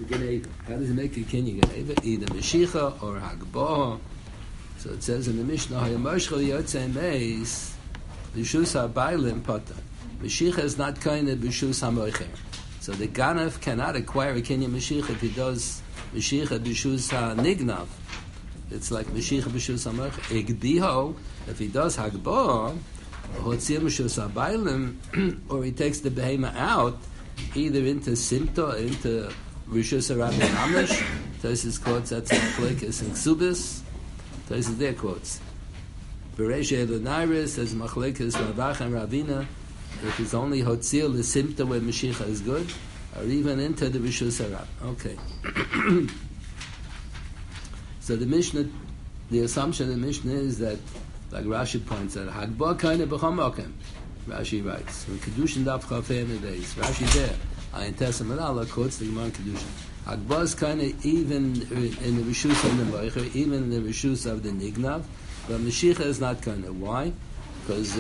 Geneva. How does he make a kinyan Geneva? Either Mashiach or Hagbah. So it says in the Mishnah, Hayamoshchel Yotzei Meis, B'shus HaBailim Pata. Mashiach is not kind of B'shus HaMoicher. So the Ganav cannot acquire a kinyan Mashiach if he does Mashiach B'shus HaNignav. It's like Mashiach B'shus HaMoicher. Egdiho, if he does Hagbah, Hotzir B'shus HaBailim, or he takes the Behema out, either into Simta or into Rishus HaRabbi Amish. Tosis quotes that's Machlekes and Ksubis. Tosis there quotes. Beresh Elonairis says Machlekes Ravach and Ravina. If it's only Hotzir L'Simta where Mashiach is good, or even into the Rishus HaRabbi. Okay. So the Mishnah, the assumption of the Mishnah is that, like Rashi points out, Hagbah kind of b'chamokem. Rashi writes, when Kedushin daf chafei in the days, Rashi there, Ayin Testament Allah quotes the Gemara Kedushin. Hagbah is kind of even in the Rishus of the Moicher, even in the Rishus of the Nignav, but Mashiach is not kind of. Why? Because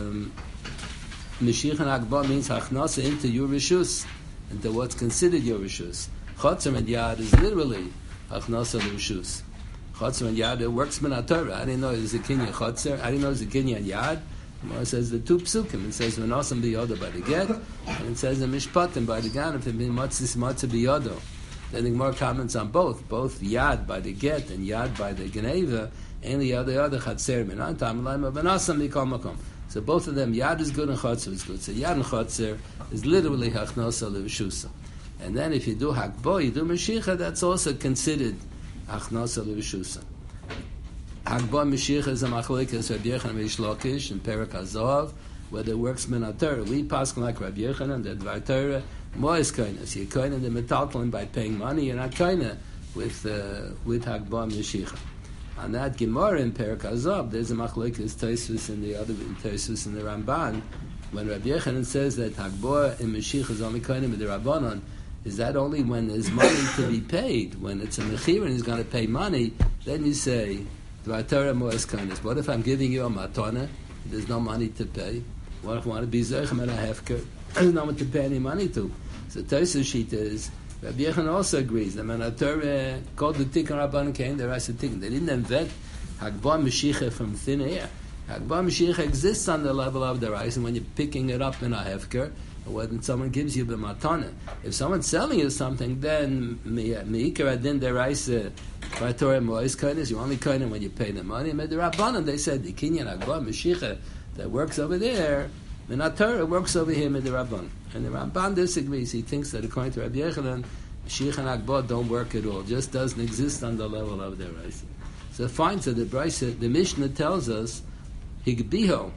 Mashiach and Hagbah means Hachnasa into your Rishus, into what's considered your Rishus. Chotzer and Yad is literally Hachnasa Rishus. Chotzer and Yad, it works min HaTorah. I didn't know it was a kinyan Chotzer. I didn't know it was a kinyan Yad. It says the two psukim. It says Menasam biyodo by the get, and it says the Mishpatim by the Ganef and Matzis Matzah biyodo. Then the Gemara comments on both Yad by the get and Yad by the Geneva, and the other Chatzer Minan Tam Laima Menasam mikol makom. So both of them, Yad is good and Chotzer is good. So Yad and Chotzer is literally Hachnosa Levushusa. And then if you do Hakbo, you do Mashiach, that's also considered Hachnosa Levushusa. Hagbah Mashiach is a machlekes Rabbi Yochanan Reish Lakish in Perek HaZohav, whether it works min HaTorah. We pass like Rabbi Yochanan that Dvar Torah more is kindness. You're kind of the metaltalin by paying money. You're not kind of with Hagbah Mashiach. On that Gemara in Perek HaZohav, there's a machlekes Tosfos in the other Tosfos in the Ramban. When Rabbi Yochanan says that Hagbah and Mashiach is only kind of with the Rabbanon, is that only when there's money to be paid? When it's a mechir and he's going to pay money, then you say Torah more is kindness. What if I'm giving you a matana? There's no money to pay. What if I want to be zeichem and a hefker? There's no one to pay any money to. So Tosfos Shita is Rabbi Yochanan also agrees that when Torah called the Tikkun Rabbanan came, there was a Tikkun. They didn't invent Hagbah Mashiach from thin air. Hagbah Mashiach exists on the level of the rice, and when you're picking it up in a hefker, or when someone gives you the matana, if someone's selling you something, then meikar adin deraisa by Torah mois kindness. You only kindness when you pay the money. And the Rabbanan, they said the kinyan Hagbah Mashiach that works over there, the Torah works over here with the Rabbanan. And the Ramban disagrees. He thinks that according to Rabbi Yochanan, Mashiach and Hagbah don't work at all. Just doesn't exist on the level of the rice. So fine. So the Mishnah tells us Higbiho.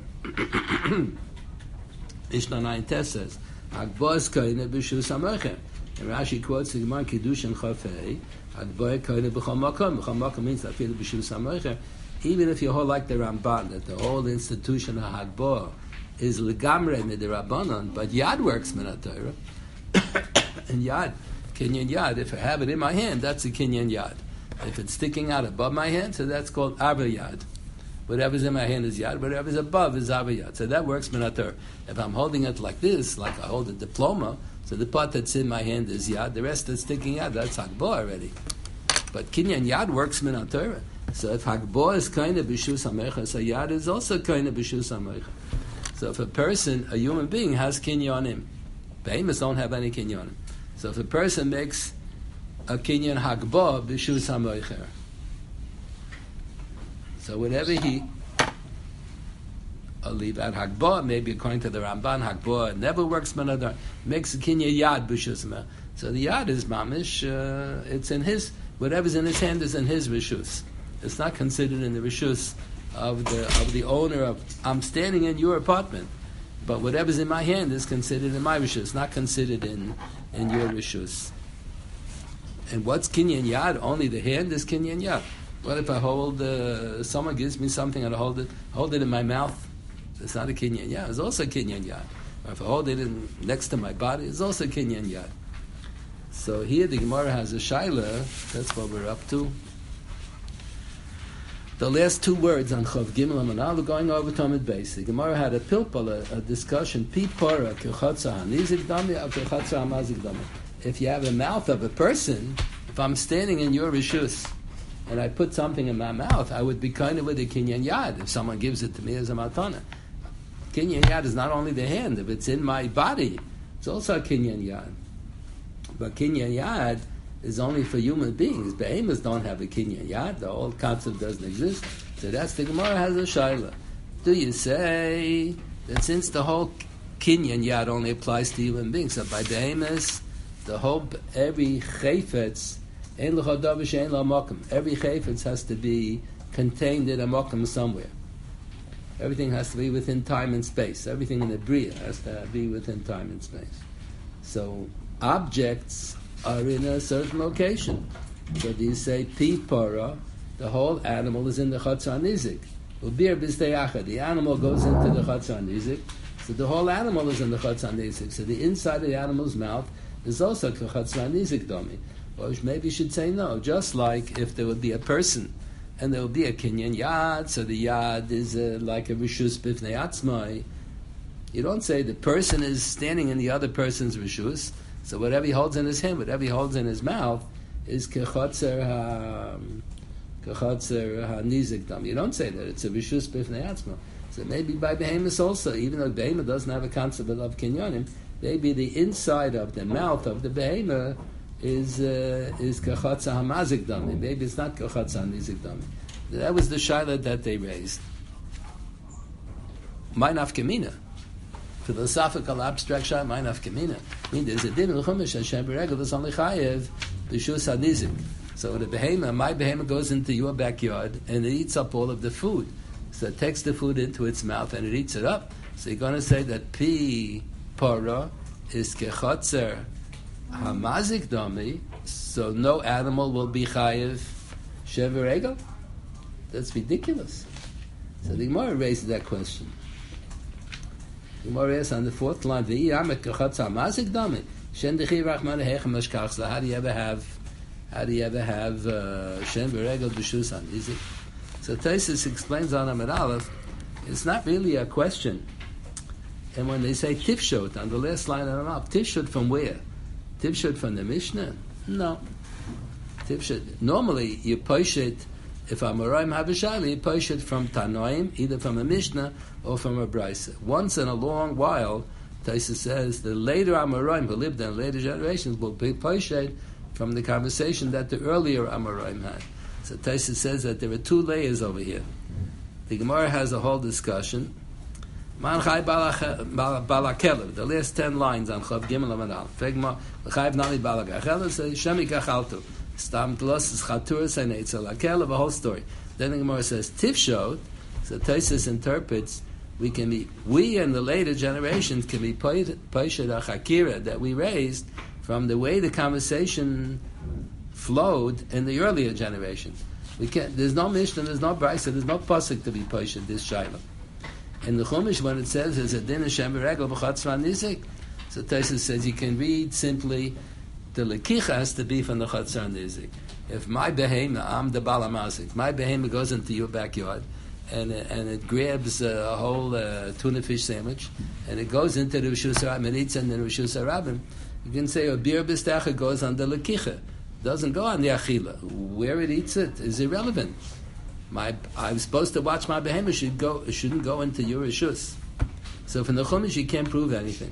Mishnah 9 Tess says, Hagbah is koine b'shus HaMoicher. And Rashi quotes the Gemara Kedushin Chafei, Hagbah koine b'chol makom. B'chol makom means that feel b'shus HaMoicher. Even if you hold like the Ramban, that the whole institution of Hagbah is legamre mid the Rabbanon, but Yad works min HaTorah. And Yad, Kinyan Yad, if I have it in my hand, that's a Kinyan Yad. If it's sticking out above my hand, so that's called Abba Yad. Whatever's in my hand is Yad, whatever's above is Abba Yad. So that works min HaTorah. If I'm holding it like this, like I hold a diploma, so the part that's in my hand is Yad, the rest that's sticking out, that's Hagbah already. But Kinyan Yad works min HaTorah. So if Hagbah is kind of b'shus HaMoicher, so Yad is also kind of b'shus HaMoicher. So if a person, a human being, has kinyanim, behemoths don't have any kinyanim. So if a person makes a kinyan Hagbah b'shus HaMoicher, so whatever I'll leave out Hagbah, maybe according to the Ramban, Hagbah never works, but makes a kinyan Yad b'shus HaMoicher. So the Yad is mamish, it's in his, whatever's in his hand is in his rishus. It's not considered in the rishus of the owner of, I'm standing in your apartment, but whatever's in my hand is considered in my rishus, not considered in your rishus. And what's kinyan Yad? Only the hand is kinyan Yad. What if I hold, someone gives me something and I hold it in my mouth? It's not a kinyan Yad. It's also kinyan Yad. Or if I hold it next to my body, it's also kinyan Yad. So here the Gemara has a shaila. That's what we're up to. The last two words on Chav Gimel Amanal are going over Talmud Beis. The Gemara had a pilpul, a discussion. Pi pora kechatza hanizik dami, kechatza hamazik dami. if you have a mouth of a person, if I'm standing in your rishus and I put something in my mouth, I would be kind of with a kinyan yad if someone gives it to me as a matana. Kinyan yad is not only the hand; if it's in my body, it's also a kinyan yad. But kinyan yad is only for human beings. Behemoths don't have a kinyan yad. The whole concept doesn't exist. So that's the Gemara has a shaila. Do you say that since the whole kinyan yad only applies to human beings, so by behemoths, every chayfetz, every chayfetz has to be contained in a mokum somewhere. Everything has to be within time and space. Everything in the bria has to be within time and space. So objects are in a certain location. So do you say pi para? The whole animal is in the chatzar nizik. The animal goes into the chatzar nizik, so the whole animal is in the chatzar nizik. So the inside of the animal's mouth is also chatzar nizik domi. Or maybe you should say no. Just like if there would be a person and there would be a kinyan yad, so the yad is like a rishus bifnei atzmai. You don't say the person is standing in the other person's rishus. So whatever he holds in his hand, whatever he holds in his mouth, is kechatzer ha-nizik dam. You don't say that. It's a rishus b'fnei atzma. So maybe by behemoths also, even though behemoth doesn't have a concept of kinyanim, maybe the inside of the mouth of the behemoth is kechatzer ha-mazik dam. Maybe it's not kechatzer ha-nizik dam. That was the shaila that they raised. My nafkamina. Philosophical abstract shayla, my nafkamina. I mean, there's a din in the Chumash, Hashem b'regel, there's only chayev, b'shus hanizik. So the behemoth, my behemoth goes into your backyard and it eats up all of the food. So it takes the food into its mouth and it eats it up. So you're going to say that pi para is kechatzer hamazik dami, so no animal will be chayev shev b'regel? That's ridiculous. So the Gemara raises that question. The Gemara asks on the fourth line, how do you ever have Shem Beregel B'Shus Hanizik? So Taisus explains on Amud Aleph, it's not really a question. And when they say Tifshot, on the last line of Amud Aleph, Tifshot from where? Tifshot from the Mishnah? No. Tifshot. Normally, you push it, if Amoraim have a shayla, you push it from Tanoim, either from a Mishnah or from a Brisa. Once in a long while, Taisus says, the later Amoraim who lived in later generations will be push it from the conversation that the earlier Amoraim had. So Taisus says that there are two layers over here. The Gemara has a whole discussion. Man Chai Balakelev, the last 10 lines on Chav Gimel Amud Aleph. Fegma, Chai Nami Balakelev, say, Shemi Kachaltu. Stam Tlos is Chatur Sainetzel Akelev, a whole story. Then the Gemara says, Tifshot, so Taisus interprets, we and the later generations can be Paishat HaChakira that we raised from the way the conversation flowed in the earlier generations. There's no Mishnah, there's no Brisa, there's no Pasuk to be Paishat, this Shaila. In the Chumash, when it says there's a din Hashem b'regel b'chatzra nizik, so Taisus says you can read simply the lekicha has to be from the chatzar nizik. If my behemoth, I'm the balamazik, my behemoth goes into your backyard and it grabs a whole tuna fish sandwich and it goes into the rishus harabim and eats in the rishus harabim, you can say a beer bistacha goes on the lekicha, doesn't go on the achila. Where it eats it is irrelevant. I'm supposed to watch my behemoth shouldn't go into your rishus. So from the Chumash you can't prove anything.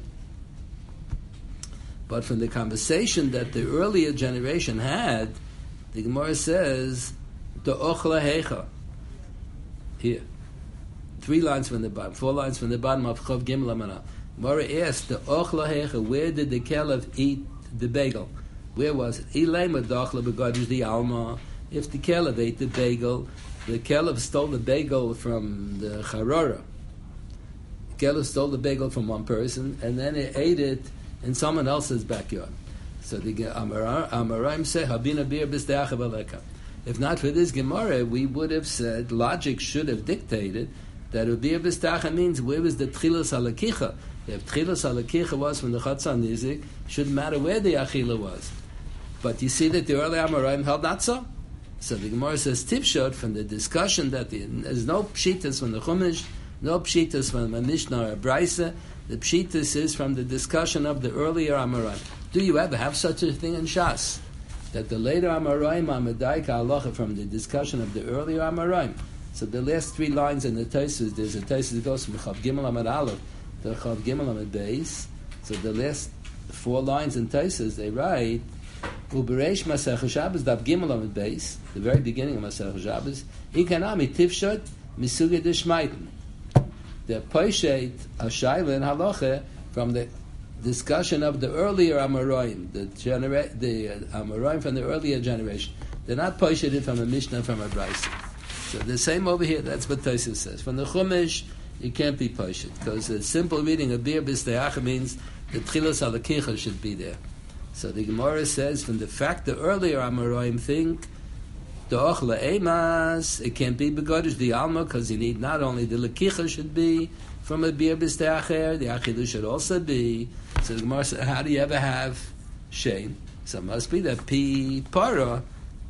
But from the conversation that the earlier generation had, the Gemara says, the ochla hecha. Here. 3 lines from the bottom, 4 lines from the bottom of Chav Gimel Amud Aleph. Gemara asked, the ochla hecha, where did the Kelev eat the bagel? Where was it? Ilema dochla begodish the alma. If the Kelev ate the bagel, the Kelev stole the bagel from the Charora. The Kelev stole the bagel from one person, and then it ate it in someone else's backyard. So the Amoraim say, Habina bir b'steach baleka. If not for this Gemara, we would have said, logic should have dictated that bir b'steach means where was the tchilas halakicha. If tchilas halakicha was from the chatzar nizik, shouldn't matter where the achila was. But you see that the early Amoraim held not so. So the Gemara says, Tifshot, from the discussion that there's no pshitas from the Chumash, no pshitas from a Mishnah or a Brisa. The pshitas is from the discussion of the earlier Amoraim. Do you ever have such a thing in Shas? That the later Amoraim are Medaika Halacha from the discussion of the earlier Amoraim. So the last 3 lines in the Tosfos, there's a Tosfos that goes from Chav Gimel Amud Aleph to Chav Gimel Amud Beis. So the last 4 lines in Tosfos, they write, Ubereish Masech Shabbos Daf Gimel Amud Beis, the very beginning of Masech Shabbos, Ikanami Tifshot Misuge Deshmaiten. The Poshet Ashayla and Halacha from the discussion of the earlier Amoraim, the Amoraim from the earlier generation. They're not Posheted from a Mishnah, from a Brisa. So the same over here, that's what Tosfos says. From the Chumash, it can't be Poshet, because the simple reading of Bir B'Steach means the Tchilas Halakicha should be there. So the Gemara says, from the fact the earlier Amoraim think, the Ochla Emas, it can't be Begodish the Alma, because you need not only the Lakicha should be from a Bir B'Steacher, the Achilu should also be. So the Gemara says, how do you ever have Shein? So it must be that Pi Para,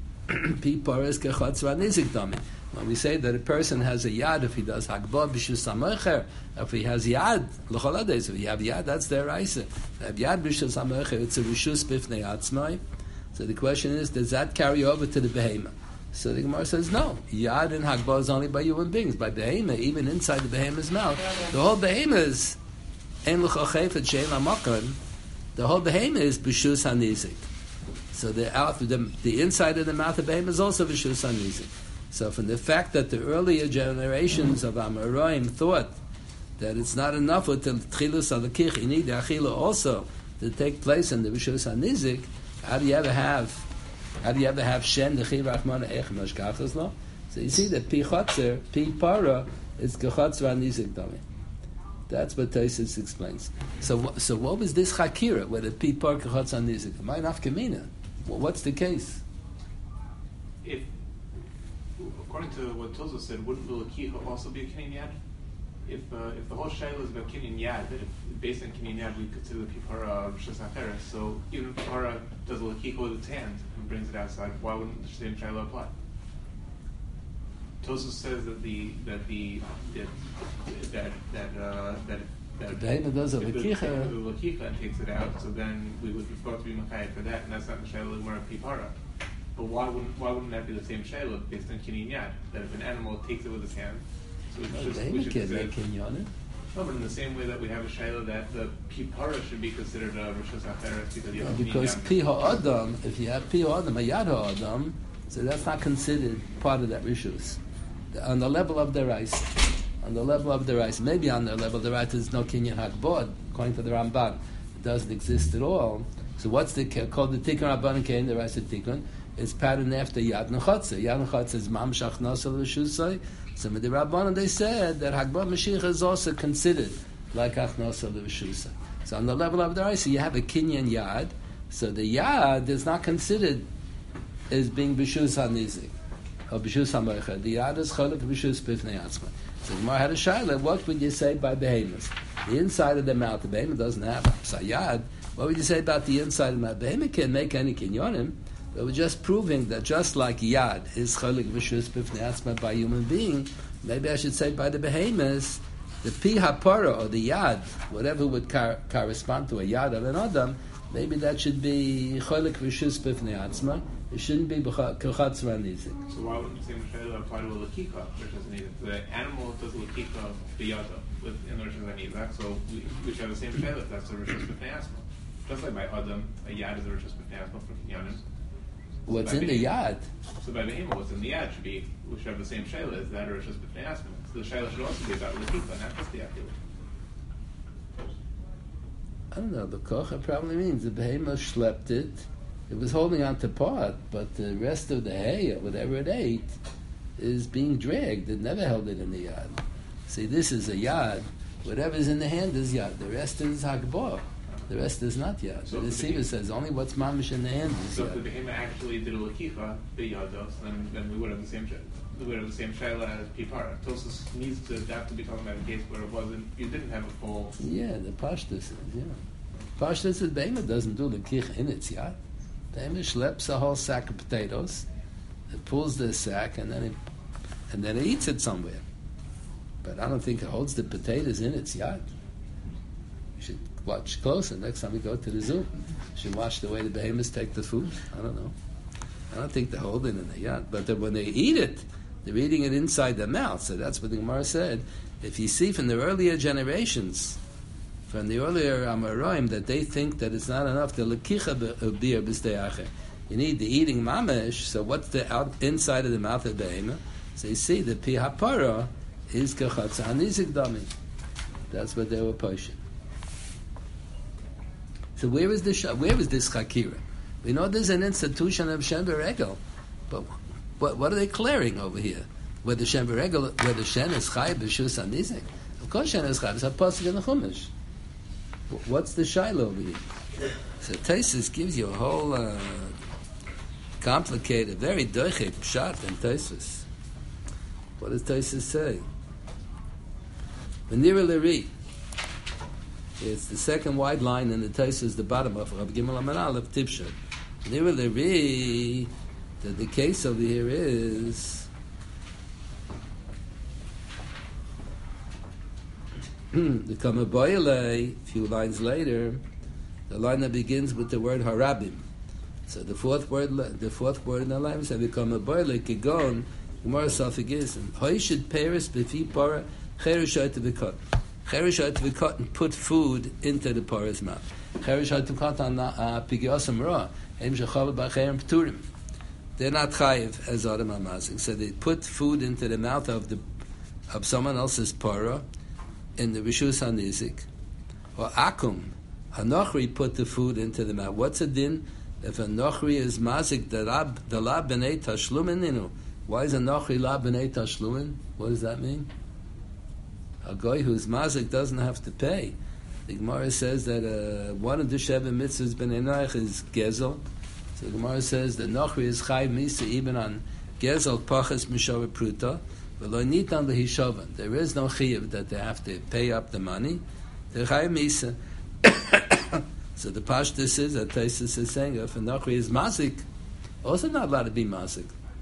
Pi Para is Kechatz V'Nizik Dami. When we say that a person has a yad, if he does Hagbah B'Shus Samecher, if he has yad, L'chol Ades, if you have yad, that's their Reise. If you have yad B'Shus Samecher, it's a Rishus B'Fnei Atzmai. So the question is, does that carry over to the Behemah? So the Gemara says, no. Yad and Hagbah is only by human beings. By Behemah, even inside the Behemah's mouth, the whole Behemah is Ein L'chol Chayfet Shein L'Makron. The whole Behemah is B'Shus HaNizik. So the inside of the mouth of Behemah is also B'Shus HaNizik. So from the fact that the earlier generations of Amoraim thought that it's not enough with the Tchilus Alakich, you need the Achila also to take place in the Rishus HaNizik, how do you ever have Shen, the Chi Rachmana Ech Mashkachas Lo? So you see that Pi Chotzer, Pi Para, is Kechatz V'Nizik Dami. That's what Tosfos explains. So what was this Chakira, whether Pi Para Kechatz V'Nizik? Am I nafkamina? What's the case? According to what Tosfos said, wouldn't the Lakicha also be a Kinyan Yad? If the whole Shaila is about Kinyan Yad, that if based on Kinyan Yad we consider the Pipara Rishus Acheres, so even if Pipara does the Lakicha with its hand and brings it outside, why wouldn't the same Shaila apply? Tosfos says that the Behemah does a Lakicha and takes it out, so then we would be supposed to be Makayah for that, and that's not the Shaila Gemara Pipara. But why wouldn't that be the same Shaila based on Kinyan Yad? That if an animal takes it with his hand, so we should consider Kinyan. No, but in the same way that we have a Shaila that the Pipara should be considered a Rishus Acheres because you have because Pi Ha'adam, if you have Pi Ha'adam, a Yad Ha'adam, so that's not considered part of that Rishus. On the level of the rice. Maybe on the level of the rice there's no Kinyan Hagbod, according to the Ramban. It doesn't exist at all. So what's called the Tikkun Rabbanan Kain, the rice of Tikkun? It's patterned after Yad Nechotze. Yad Nechotze is Mam Shachnas al Rishusai. Some of the Rabbanan, they said that Hagbah Mashiach is also considered like Achnas al Rishusai. So on the level of the rice, you have a Kinyan Yad. So the Yad is not considered as being B'Shus HaNizik or B'Shus HaMoicha. The Yad is Cholek B'Shus B'Fnei Atzma. So the Gemara had a shaila. What would you say by behemoths? The inside of the mouth, the behemoth doesn't have Sayad. What would you say about the inside of the mouth? Behemoth can't make any kinyonim. But we're just proving that just like Yad is Cholek B'Shus B'Fnei Atzma by human being, maybe I should say by the behemoths, the Pi HaPara or the Yad, whatever would correspond to a Yad of an Adam, maybe that should be Cholek B'Shus B'Fnei Atzma. It shouldn't be Kechatz V'Nizik. So why wouldn't the same Shaila apply to a Lakika, which doesn't need it? The animal does a Lakika B'Yada in the Rishus HaNizak, so we should have the same Shaila if that's a Rishus B'Fnei Atzma. Just like by Adam, a Yad is a Rishus B'Fnei Atzma for Kinyanim. What's in the Yad? So by Behemah, what's in the Yad we should have the same Shaila as that or Rishus B'Fnei Atzma. So the Shaila should also be about Lakika, not just the Akil. I don't know, the Kocha probably means the Behemah schlepped it. It was holding on to part, but the rest of the hay, or whatever it ate, is being dragged. It never held it in the Yad. See, this is a Yad. Whatever's in the hand is Yad. The rest is Hagbah. The rest is not Yad. So the Siva says only what's mamish in the hand is so Yad. So if the Behemah actually did a Lakicha, B'Yados, then we would have the same Shaila. We would have the same Shaila as Pipara. Tosfos needs to adapt to be talking about a case where you didn't have a full... Yeah, the Pashtus is, yeah. Pashtus is Behemah doesn't do the Kich in its Yad. The Behemah schleps a whole sack of potatoes, it pulls the sack, and then it eats it somewhere. But I don't think it holds the potatoes in its Yad. You should watch closer. Next time we go to the zoo, should watch the way the behemoths take the food. I don't know. I don't think they're holding in the yad, but when they eat it, they're eating it inside their mouth. So that's what the Gemara said. If you see from the earlier generations, from the earlier Amoraim, that they think that it's not enough the lekicha beer b'stei. You need the eating mamash. So what's the inside of the mouth of the behemoth? So you see the pi hapara is kachatza hanizik dami. That's what they were pushing. So where is this chakira? We know there's an institution of Shen V'Regel, but what are they clearing over here? Whether Shen V'Regel, whether Shen is Chai b'Shus Hanizik? Of course Shen is Chai. It's a pasuk in the Chumash. What's the shaila over here? So Taisus gives you a whole complicated, very doichik pshat in Taisus. What does Taisus say? V'nira l'ri. It's the second wide line in the Taisus, the bottom of Rav Gimel Amar Aleph Tipshat. V'nira l'ri, that the case over here is the Kamaboyle, a few lines later, the line that begins with the word harabim. So the fourth word in the line says Kamaboyle kigon. Gemara Safigis and Hoishid Paris Befi Para Cherishat Vikot. Cherishat Vikot and put food into the para's mouth. Cherishat Vikot on Pigyosam Ra. Em Shechav B'Cherim Pturim. They're not chayiv as Adam Amazik. So they put food into the mouth of someone else's para in the Rishus HaNizik. Or Akum, a Nochri put the food into the mouth. What's a din? If a Nochri is mazik, the lab b'nei tashlumin inu. Why is a Nochri la b'nei tashlumin? What does that mean? A guy who's mazik doesn't have to pay. The Gemara says that one of the Sheva mitzvahs b'nei Noach is gezel. So the Gemara says that Nochri is chayv misa even on gezel pachas mishav pruta. There is no chiyuv that they have to pay up the money. They're chayv misa. So the pashtus is that Taisus is saying if a Nochri is mazik, also not allowed to be mazik.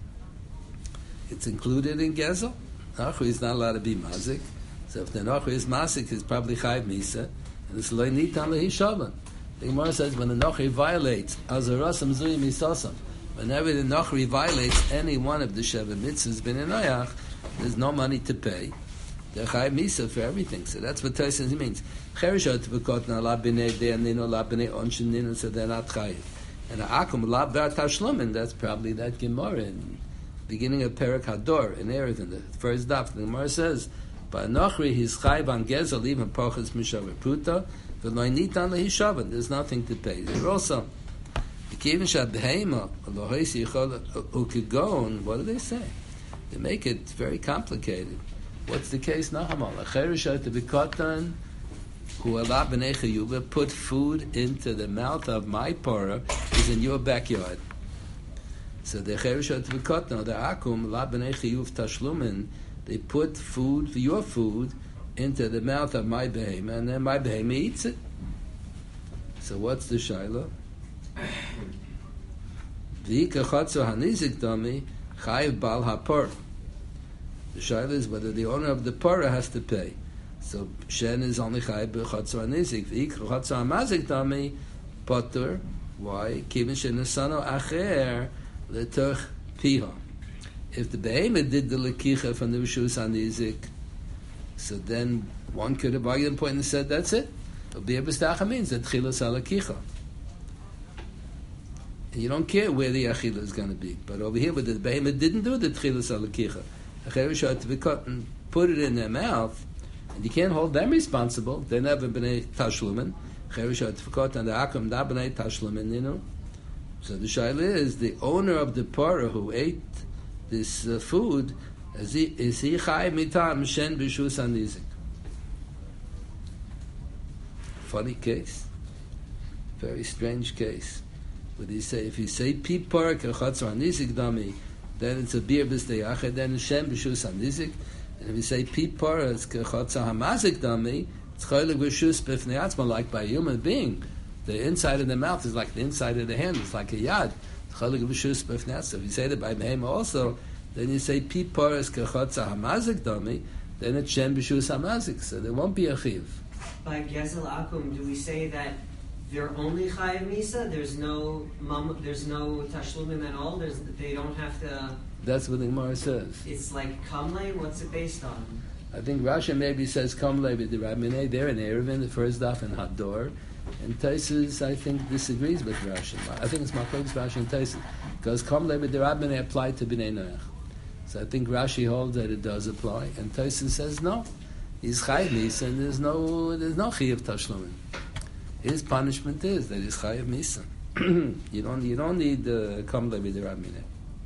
It's included in gezel. Nochri is not allowed to be mazik. So if the Nochri is mazik, it's probably chayv misa, and it's lo nitan lehishavan. The Gemara says when the Nochri violates azarasam zuyim isasam, whenever the Nochri violates any one of the Sheva mitzvahs b'nei Noach, there's no money to pay. They're chayv misa for everything. So that's what Taisus means. Cherishat v'kot na la b'nei de'aninu la b'nei onshininu, so they're not chayv. And akum la b'at hashlumin, that's probably that Gemara in beginning of Perek Hador in Eretz, in the first daf. The Gemara says, "By Nochri he's chayv on gezel even pachas mishav pruta, v'lo nitan lehishavan." There's nothing to pay. They're also kivin shad behema lo hoisi yichol ukigon. What do they say? They make it very complicated. What's the case? Nahamal acherishat b'katan who ala b'nei chayuva put food into the mouth of my para is in your backyard. So the cherishat v'kotno, the akum la b'nei chiyuv tashlumin, they put food, your food, into the mouth of my behema, and then my behema eats it. So what's the shaila? V'ika chatzo hanizik dami chayiv bal hapar. The shaila is whether the owner of the para has to pay. So Shen is only chayiv b'chatzo hanizik. V'ika chatzo hamazik dami potter. Why? Kivin shenesano acher. If the behemoth did the lekicha from the Rishus HaNizik, so then one could have argued the point and said, that's it. Be'er b'stacha means that chilas ha-lekicha. And you don't care where the achila is going to be. But over here, where the behemoth didn't do the chilas ha-lekicha, put it in their mouth, and you can't hold them responsible. They're never b'nei tashlumin. And the akum da b'nei tashlumin, you know. So the shaila is the owner of the para who ate this food, is he chai mitam shen b'shus hanizik? Funny case, very strange case. But he say if you say pi para kachatz hanizik dami, then it's a beer b'steyachad, then it's shen b'shus hanizik. And if you say pi para kachatz hamazik dami, it's chaylik b'shus b'fnei atzma, like by a human being. The inside of the mouth is like the inside of the hand. It's like a yad. If you say that by behema also, then you say pi paras kachatza hamazik dami, then it's shen b'shus hamazik. So there won't be a chiv. by Gezel Akum, do we say that they're only Chayav Misa? There's no Tashlumim at all? They don't have to... That's what the Gemara says. It's like Kamle? What's it based on? I think Rashi maybe says Kamle b'dirabminei. They're in Erevin, the first daf in Hador. And Taisus, I think, disagrees with Rashi. I think it's Machlokes Rashi and Taisus. Because Kamle b'dirabminei applied to B'nai Noach. So I think Rashi holds that it does apply. And Taisus says no. He's Chayav Misa and there's no Chiyav Tashlumim. His punishment is that he's Chayav Misa. You don't need Kamle b'dirabminei.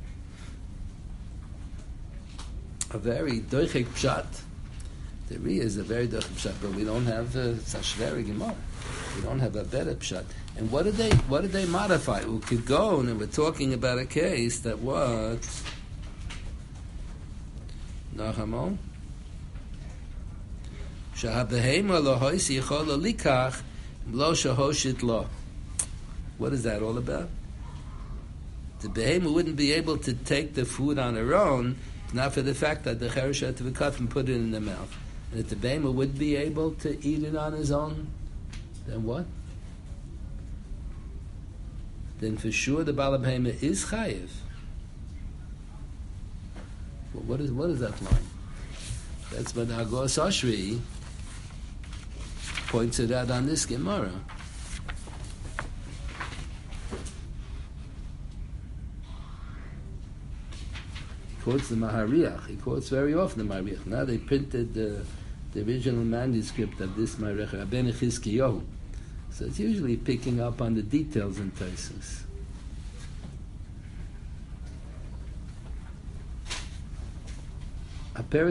A very doichik pshat. There really is a very doichik pshat, but we don't have such very gemara. We don't have a better pshat. And what did they modify? We could go and we're talking about a case that was Nachamon Shahabehema lo hoisi yichol lo likach lo shahoshit lo. What is that all about? The behema wouldn't be able to take the food on her own. Not for the fact that the cheresh had to be cut and put it in the mouth. And if the behemah would be able to eat it on his own, then what? Then for sure the Baal behemah is chayiv. Well, what is that line? That's what Agos Oshri points it out on this Gemara. Quotes the Mahariach. He quotes very often the Mahariach. Now they printed the original manuscript of this Mahariach, Rabbeinu Chizkiyahu. So it's usually picking up on the details in Taisus. If the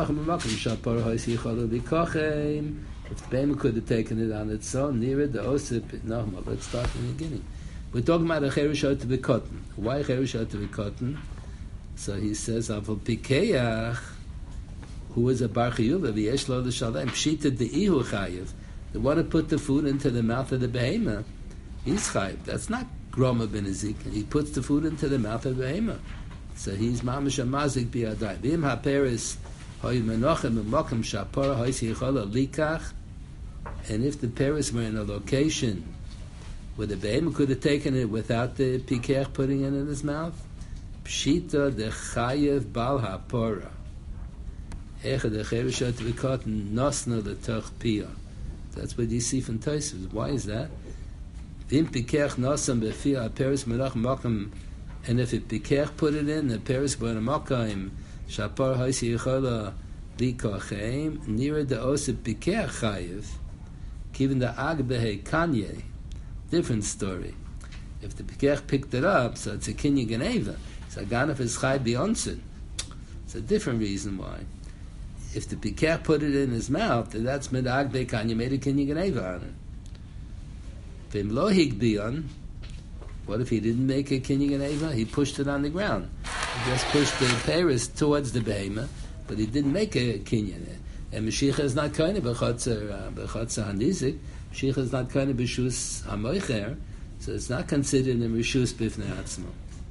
Behemah could have taken it on its own, near it, the Osip, Nachma. Let's start from the beginning. We're talking about a Cherush to be cotton. Why Cherush to be cotton? So he says, "Avol Pikeach, who is a bar chiyuv, v'yesh lo l'shalem, pshita de'ihu chayiv, the one who put the food into the mouth of the behemah, he's chayiv. That's not groma ben ezik. He puts the food into the mouth of the behemah, so he's mamash amazik bi'adai. V'im haperis hoy menochem u'mokem shapora hoy siyichola likach, and if the peris were in a location where the behemah could have taken it without the pikeach putting it in his mouth, Pshita de chayev bal hapora. Echa de cherishat v'kot nosna l'toch piyah. That's what you see from Tosfos. Why is that? V'im pikech nosam b'fiyah aperis merach makam, and if it pikech put it in, the peris b'an makam shapar haisi yichola likachem nira de osip pikech chayev kivin the agbehe kanye. Different story. If the pikech picked it up, so it's a kinyan geneva. So Ganef is Chai Beyonce. It's a different reason why. If the Pikech put it in his mouth, then that's Medag Bekan, you made a Kinyan Geneva on it. Vim Lohig Bion, what if he didn't make a Kinyan Geneva? He pushed it on the ground. He just pushed the Paris towards the Behemah, but he didn't make a Kinyan. And Mashiach is not kind of B'chotzer Hanizik. Mashiach is not kind of B'shus HaMoicher, so it's not considered a Rishus B'fnei Atzmo.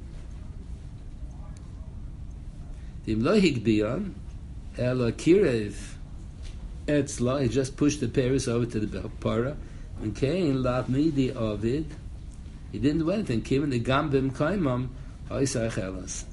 He just pushed the Paris over to the Parah. And Cain lav midi Ovid. He didn't do anything. Came in the Gambim Kaimam Hoisachelas.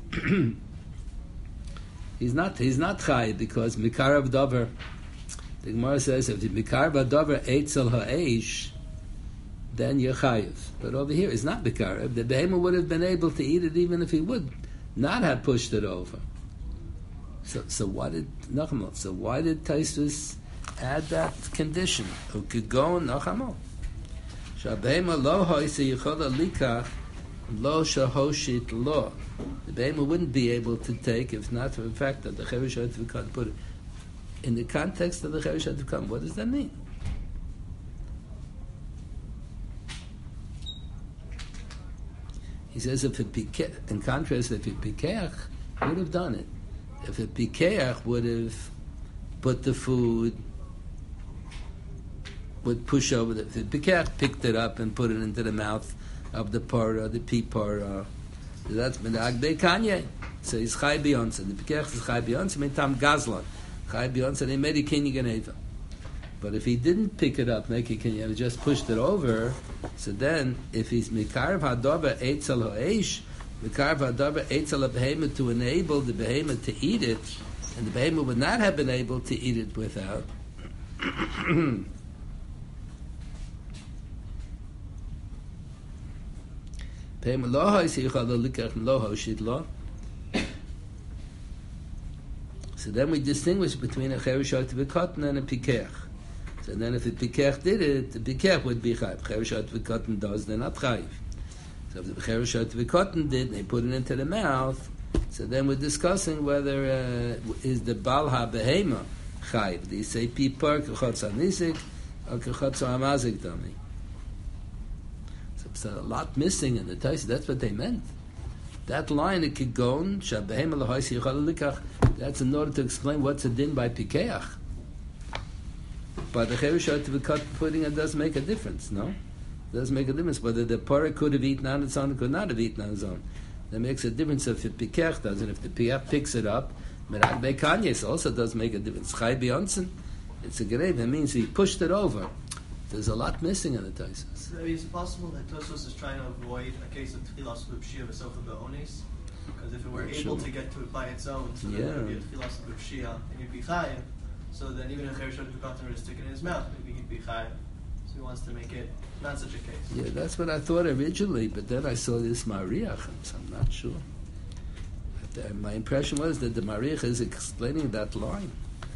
He's not Chai because Mikarav Dover. The Gemara says if the Mikarav Dover Eitzel Ha'esh, then you're Chayiv. But over here it's not Mikarav. The Behemah would have been able to eat it even if he would not have pushed it over. So why did Tosfos add that condition? Who could go Nachamol? Shabema lo hoise yichola likach lo shahoshit lo. The behemah wouldn't be able to take if not for the fact that the cheresh had to put it in the context of the cheresh had to come. What does that mean? He says if it in contrast, if it pikeach would have done it. If a pikeach would have put the food, would push over the pikeach, picked it up and put it into the mouth of the parah, the pea parah. So that's menag beikanye. So he's chai beyonce. The pikeach is chai beyonce. Metam gazlan. Chai beyonce. They made a kinyan geneva. But if he didn't pick it up, make it kinyan, just pushed it over, so then if he's Mikarv Hadover Eitzel Ho'esh, Mikarv Hadover Eitzel HaBehemoth to enable the behemoth to eat it, and the behemoth would not have been able to eat it without. So then we distinguish between a cherushot v'katan and a pikeach. So then if the pikeach did it, the pikeach would be chayiv. Cherushot v'katan does, they're not chayiv. So if the cherushot v'katan did, and they put it into the mouth, so then we're discussing whether is the bal ha-behema chayiv. Do you say pipar k'chotz ha-nizik or k'chotz ha-mazik dami? So a lot missing in the Taisa. That's what they meant. That line, it could go on, that's in order to explain what's a din by pikeach. But the cherushot v'katan putting it does make a difference, no? It does make a difference whether the parah could have eaten on its own or could not have eaten on its own. That makes a difference if the pikeach does, and if the pikeach picks it up, merag be'kanyes also does make a difference. Chai b'yonsen, it's a grev, it means he pushed it over. There's a lot missing in the Taisus. Is it possible that Tosos is trying to avoid a case of Tchilas B'Pshia V'Sofa B'Onis? Because if it were able to get to it by its own, so then there would be a Tchilas B'Pshia and you'd be Chayiv, so then even if Cherushot V'Katan were to stick it in his mouth, maybe he'd be Chayiv. So he wants to make it not such a case. Yeah, that's what I thought originally, but then I saw this Mariach, so I'm not sure. But, my impression was that the Mariach is explaining that line.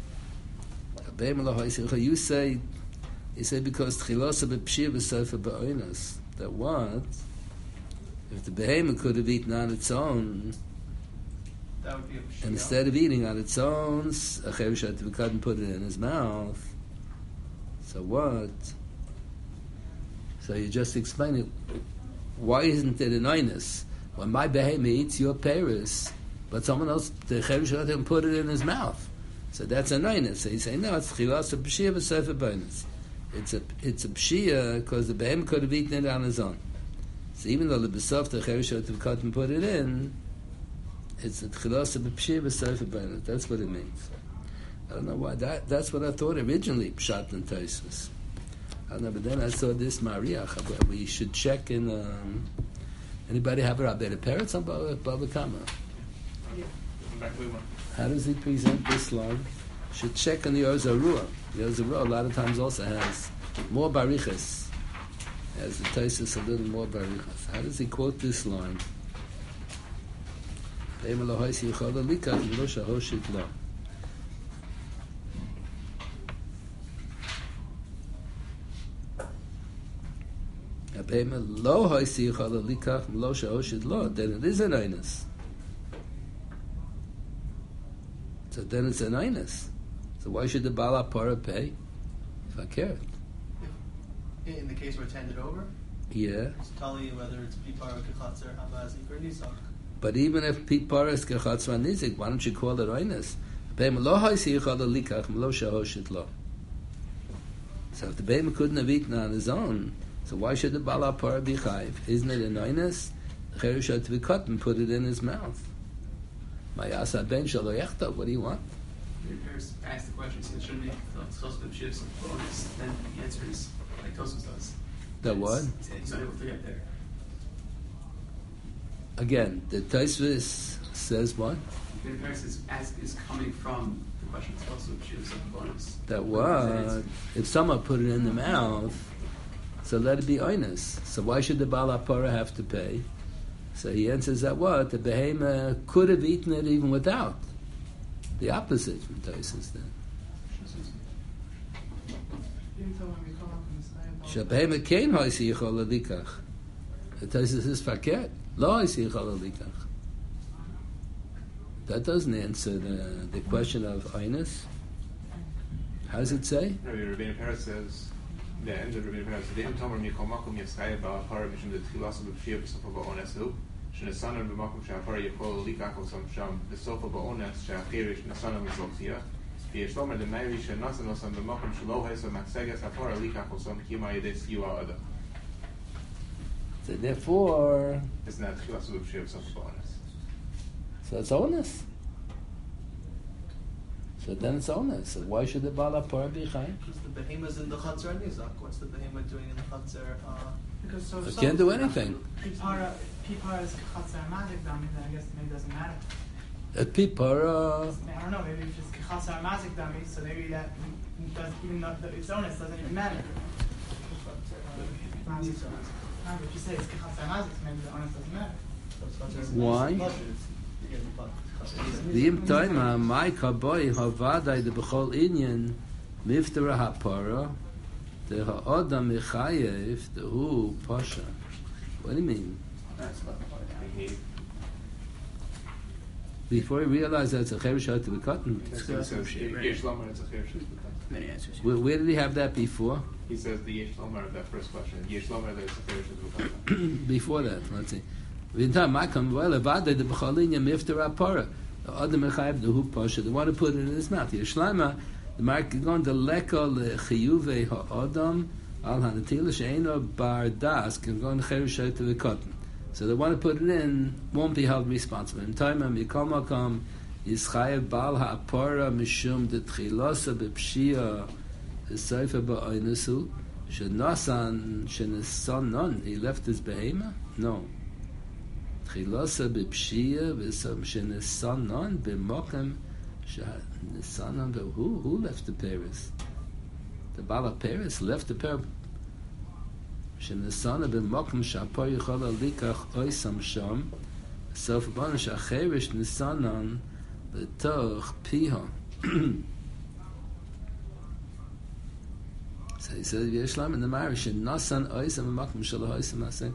You say because Tchilosa b'pshir b'sofa b'oinos, that what? If the behemoth could have eaten on its own, that would be a pshia. And instead of eating on its own, a cherushot v'katan put it in his mouth. So what? So you just explain it. Why isn't it an oinus? When my behemoth eats your paris, but someone else, the cherushot, and put it in his mouth. So that's an oinus. So you say, no, it's Tchilosa b'pshir b'sofa b'oinos. It's a pshia because the behem could have eaten it on his own. So even though the besof the cherushot v'katan put it in, it's a tchilas b'pshia b'sofa b'onos. That's what it means. I don't know why that's what I thought originally. Pshat and Taisus. I don't know, but then I saw this Mariach. We should check in. Anybody have a Rabbeinu Peretz on Bava Kama? How does he present this line? Should check on the Ozarua. The Ozarua a lot of times also has more barichas. Has the Taisus a little more barichas. How does he quote this line? Then it is an einus. So then it's an einus. So why should the Baal HaParah pay? If I cared. In the case where it's handed over? Yeah. It's tell you whether it's Pipara, Kechatzer, Hamazik, or Nizak. But even if Pipara is Kechatzer or Nizik, why don't you call it Oinus? So if the Behemoth couldn't have eaten on his own, so why should the Baal HaParah be Chayiv? Isn't it an Oinus? Cherushot v'katan put it in his mouth. Mayasa ben shalo yechta, what do you want? Your parents asked the question, so it shouldn't be supposed to shifts and bonus. Then the answer is like Tosos does. The what? He's not able to get there. Again, the Taisvis says what? Your parents is coming from the question of supposed to shifts and bonus. That what? If someone put it in the mouth, so let it be oinus. So why should the Baal HaParah have to pay? So he answers that what? The behemoth could have eaten it even without. The opposite from Taisus then. Shabbehemoth kein hoisi yichol alikach. The Taisus is fakert. Lo hoisi yichol alikach. That doesn't answer the question of Einus. How does it say? Rabbeinu Peretz says, the end of Rabbeinu Peretz, the Tomer Mikol Makom Yaskaya Baal HaParah Mishum the Tchilas B'Pshia B'Sofa B'Onesu Shnesanan B'Makom She'HaParah Yichol Alikach Osam Sham B'Sofa B'Ones She'Achirish Nesanan B'Sochia V'Yeshlomer L'Meiri She'Nasan Osam B'Makom Shelo Hesa Matzeges HaParah Alikach Osam Kima Yedei Siyua Ada. So therefore, It's not Tchilas B'Pshia B'Sofa B'Ones. so it's onus. So So then it's onus. So why should the Baal HaPorah be chayv? Because the behemoth's in the Chatzar Nizak. What's the behemoth doing in the Chatzar? Because so It can't do anything. Pipara is Chatzar Mazik Dami, then I guess maybe it doesn't matter. At Pipara, I don't know, maybe if it's Chatzar Mazik Dami, so maybe that does, even though its onus doesn't even matter. If you say it's Chatzar Mazik, maybe the onus doesn't matter. why? V'im toima my kaboy havadai the b'chol inyan miftera hapara the ha'odam mechayev the hu pasha. What do you mean? Before you realize that it's a cheresh had to be cut. Many answers. Where did he have that before? He says the Yesh Lomar of that first question. Yesh Lomar that it's a cheresh had to be cut. Before that, let's see. They want to put it in his mouth. Yeshlama, the mark is going to leka lechiyuve ha'adam al hanatila she'eno bar das can go in cheresh to the cotton. So they want to put it in, won't be held responsible. In time, mikol makom yischayev bal ha'apara mishum detchilosa bepshia v'seifa ba'oinusu shenasan shenesanon. He left his behema? No. Tchilosa b'pshia v'som shenesanon b'mokem shenesanon. Who left the Paris? The Bala Paris left the Paris. Shenesana b'mokem she'apor yichol alikach oisam sham. So for b'ana she'acherish nesanon b'toch piha. So he says Yeshlam in the marriage shenasan oisam b'mokem she'lo oisam aseh.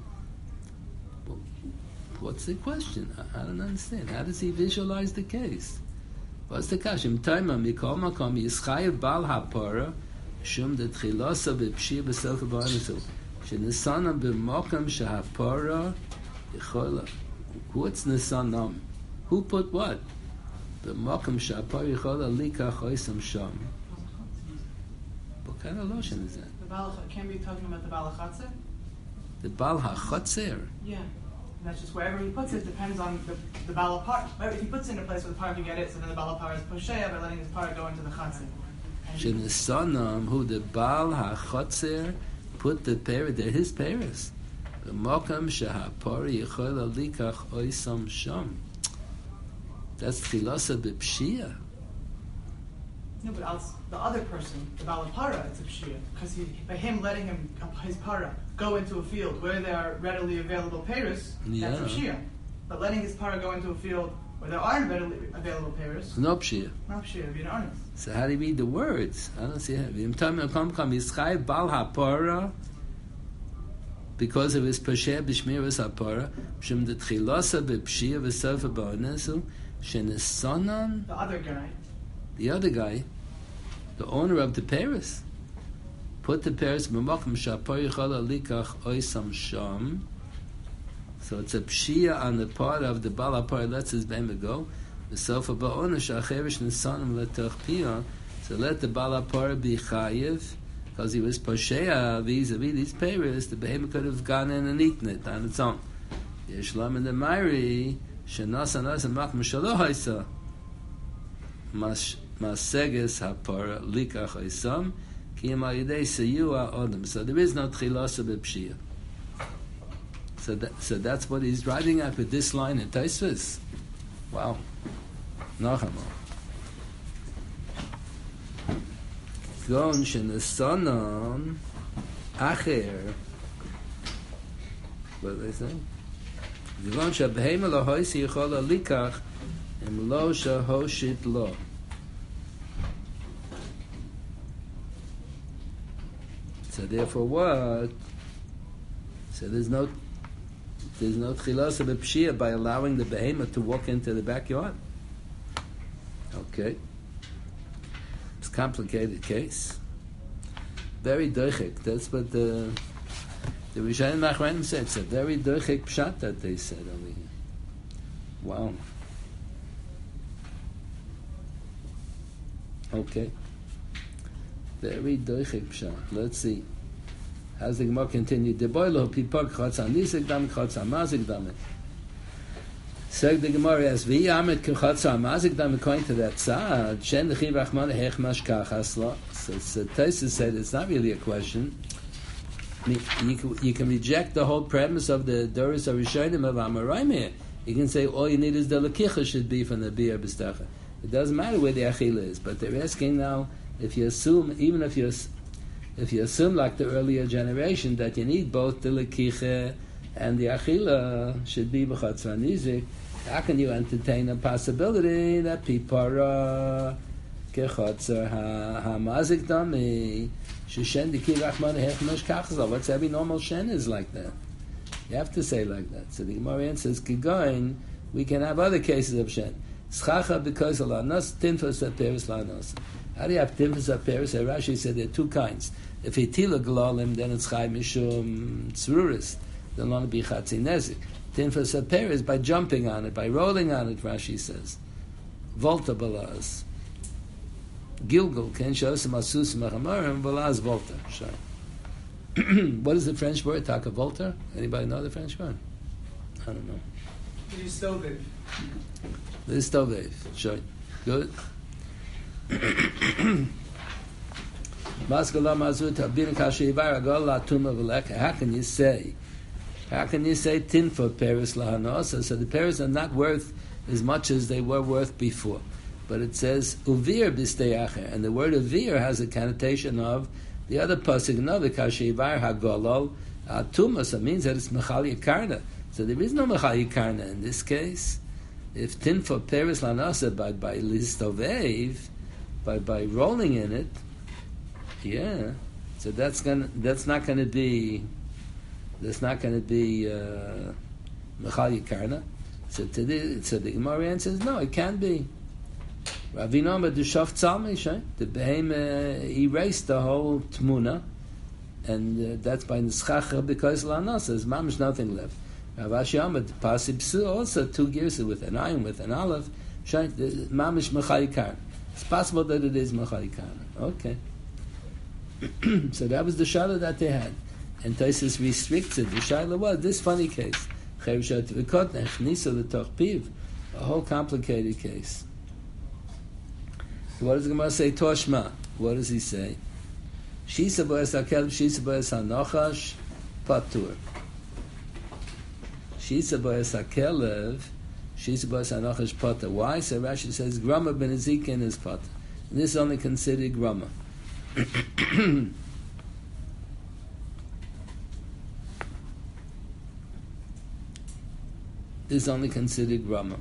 What's the question? I don't understand. How does he visualize the case? What's the kashim? Taima mikol makom yischayev bal hapara shum detchilosa b'pshia b'selcha b'anisu shenisana b'mokem shehapara yichola. What's nisanam? Who put what? B'mokem shehapara yichola likach oisam sham. What kind of lotion is that? Can we be talking about the Bal HaChatzer? The Bal HaChatzer? Yeah. That's just wherever he puts it depends on the Bal HaPar. If he puts it in a place where the par can get it, so then the Bal HaPar is Posheya by letting his par go into the Chatzir. Shenesanam, who the Bal HaChatzer put the parrot there, his parents. The Mokam Shehapari Yichol Alikach Oisam Sham. That's Tchilosa B'Pshia. No, but the other person, the Bal HaPara, it's a Pshia. Because by him letting his para go into a field where there are readily available pairs, that's a Pshia. But letting his para go into a field where there aren't readily available pairs, no Pshia. Not Pshia, it'd be an honest. So how do you read the words? I don't see how. Because of his Pasheh B'Shmiras HaPara, Shem the Tchilosa B'Pshia V'Sofa Ba'onesu, Shenesanan. The other guy, the owner of the Paris, put the Paris B'Mokum Shapar Yichol Alikach Oisam Sham. So it's a Pshia on the part of the Bal HaPar lets his Bema go. The Sofa Ba'onesh Acherish Nesanim L'Toch Pia. So let the Bal HaPar be Chayiv, because he was Pashea vis-a-vis these Paris. The Behema could have gone in and eaten it on its own. Yeshlam in the Mairi Shenasan Oisam Makum Shaloh Haisa Maseges HaPara Likach Oisam Ki Yem Ayidei Seyua Odom. So there is no Tchilosa B'Pshia. So that's what he's writing at with this line in Taisvis. Wow. Nachama. Gon shenesanon acher. What do they say? Gon shebehema lahoisi yichol alikach im lo shahoshit lo. So therefore what? So there's no tchilasa b'pshia by allowing the behemoth to walk into the backyard. Okay. It's a complicated case. Very doichik. That's what the Rishonim Machranim said. It's a very doichik pshat that they said over here. Wow. Okay. Very doichik pshat. Let's see. How's the Gemara continue? So the Gemara asks, "V'yamet kechatza amazik dam." According to that side, shen lechiv rachman hech mashkachas la. So Tosfos said it's not really a question. You can reject the whole premise of the Doros Rishonim of Amoraim here. You can say all you need is the lekicha should be from the biur b'stacha. It doesn't matter where the achila is, but they're asking now if you assume, even if you assume like the earlier generation that you need both the lekicha and the achila should be b'chatzar nizik, how can you entertain a possibility that pipara kechatzar hamazik dami sheshen diki rachman hechmash kachzal? What's every normal shen is like that? You have to say like that. So the Gemara answers, Kigoin, we can have other cases of shen. Schacha because of lanos, tinfas aperis lanos. How do you have tinfas aperis? Rashi said there are two kinds. If hitila galalim, then it's chay mishum tzruris. Then long be chatzi nezik. Tinfas aperis by jumping on it, by rolling on it. Rashi says, volta balaz. Gilgul ken shosem asus machamarim balaz volta. What is the French word? Taka volta? Anybody know the French word? I don't know. You stovev. This stovev. Sure. Good. How can you say tin for Paris lahanosa? So the Paris are not worth as much as they were worth before. But it says uvir b'steyacher, and the word uvir has a connotation of the other pasuk, another kashivar hagolol tumas. It means that it's mechal yikarna. So there is no mechal yikarna in this case. If tin for Paris lahanosa by listovev, by rolling in it, yeah. So that's not going to be mechal yikarna. So the Gemara answers no, it can be. Ravinoma Dushav Tzalmi, the Behem erased the whole Tmuna, and that's by Nischacha because Lanos, there's mamish nothing left. Rav Ashi Amar, the Pasib Psu, also 2 gears with an ayin, with an aleph, mamish mechayikar. It's possible that it is mechayikar. Okay. So that was the shaila that they had. And Tosfos restricts it. The shaila was this funny case. Chev Shat V'Kotnech, Nisa L'Toch Piv, a whole complicated case. What does the Gemara say? Toshma. What does he say? Shisa bo'es hakelb, shisa bo'es hanochash, patur. Shisa bo'es hakelb, shisa bo'es hanochash, patur. Why? So Rashi says grama ben ezikin is patur. And this is only considered grama. This is only considered grama.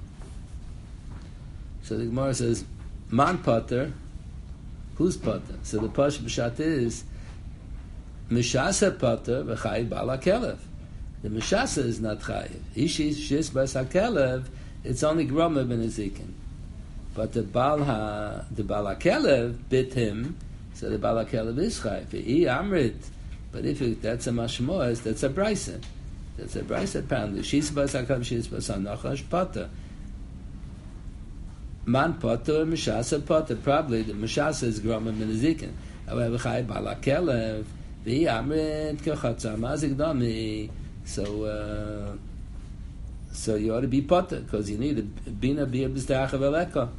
So the Gemara says, man pater, who's pater? So the pash b'shat is mishasa pater v'chayiv bala kelev. The mishasa is not chayiv. Ishis shis bas hakelev. It's only grama ben ezikin. But the bala kelev bit him. So the bala kelev is chayiv. He amrit. But if that's a mashmoas, that's a brisa. That's a brisa apparently. Shis bas hakelev, shis bas hanachash pater. Man potter, mishasa potter. Probably the mishasa is grama menezikin. However, chay bala kelev, v'hi amrit kechatza mazik dami. So you ought to be potter because you need a bina biur b'stacha v'leka.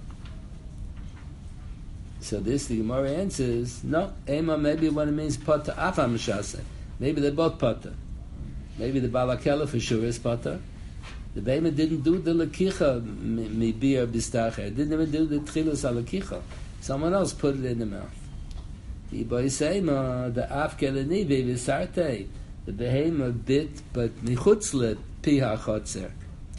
So this the Gemara answers no. Ema maybe what it means potter afa mishasa. Maybe they're both potter. Maybe the bala kelev for sure is potter. The Behemoth didn't do the lekicha mi biur b'stacha. Didn't even do the tchilus halekicha. Someone else put it in the mouth. The Boisema, the af keleni v'visarte. The Behemoth bit, but michutzlet pi hachotzer.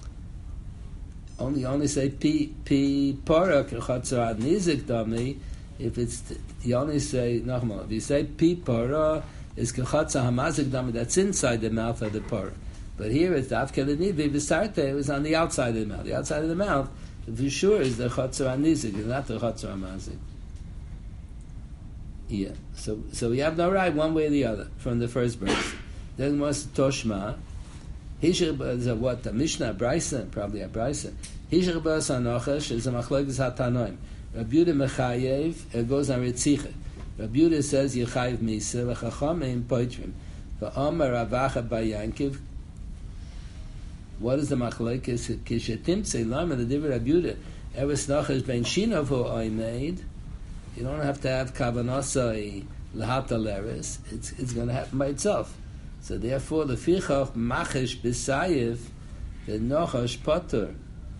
Only say pi para kechotzer ad nizik dami. If it's you only say nachmal. If you say pi para is kechotzer hamazik dami, that's inside the mouth of the para. But here it's the afkeleni v'visarte. It was on the outside of the mouth. The outside of the mouth, for sure, is the chotzer anizik, it's not the chotzer amazik. Yeah. So we have no right one way or the other from the first verse. Then was Toshma. Hishir is a what? A Mishnah, a Brisa, probably a Brisa. Hishir b'as hanochash is a machlokes hatanoim. Rabbi Yehuda mechayev, it goes on Ritzicha. Rabbi Yehuda says yechayev misa v'chachamim poitrim. V'amar Ravacha by Yankiv. What is the machlekes? Kishetimtze lama the divrei Rabbi Yehuda eres nachash ben shinav hu oimed. You don't have to have kavanasai lahata leres. It's going to happen by itself. So therefore, the fichach machish b'sayiv the nachash patur.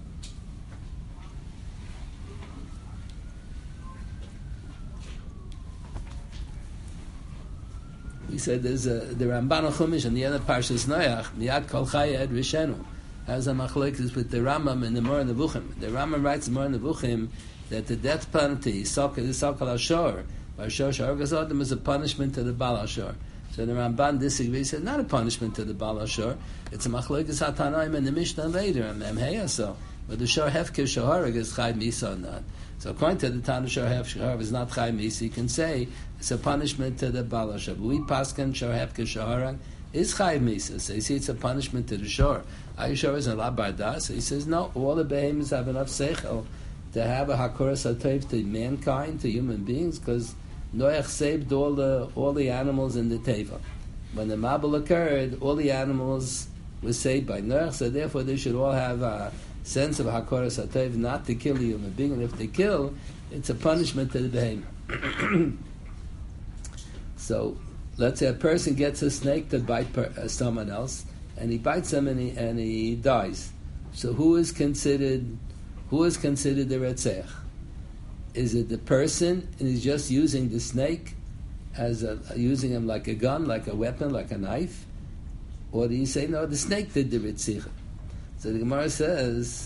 We said there's the Ramban Chumash and the other Parshas Noach, Miyad Kol Chaya Ed Rishenu, has a machlekes with the Rambam and the Moreh Nevuchim. The Rambam writes in Moreh Nevuchim that the death penalty, Sakal Ashor, by Ashor Sharagas Adam, is a punishment to the Baal Ashor. So the Ramban disagrees. He said not a punishment to the Baal Ashor. It's a machlekes Hatanaim and the Mishnah later, and Memheya so. But the Shor Hefker Shaharag is Chai Misa or not. So according to the Tana Shor Hefker is not Chai Misa, you can say it's a punishment to the Baal Ashor. We paskan Shor Hefker Shaharag is Chai Misa. So you see it's a punishment to the Shor. Ayushor is a Labarda. So he says no, all the behemoths have enough seichel to have a Hakoras HaTov to mankind, to human beings, because Noach saved all the animals in the Teva. When the Mabul occurred, all the animals were saved by Noach, so therefore they should all have a sense of Hakoras HaTov, not to kill a human being, and if they kill, it's a punishment to the behemoth. So, let's say a person gets a snake to bite someone else, and he bites him and he dies. So who is considered the Retzech? Is it the person, and he's just using the snake using him like a gun, like a weapon, like a knife? Or do you say, no, the snake did the Retzich? So the Gemara says,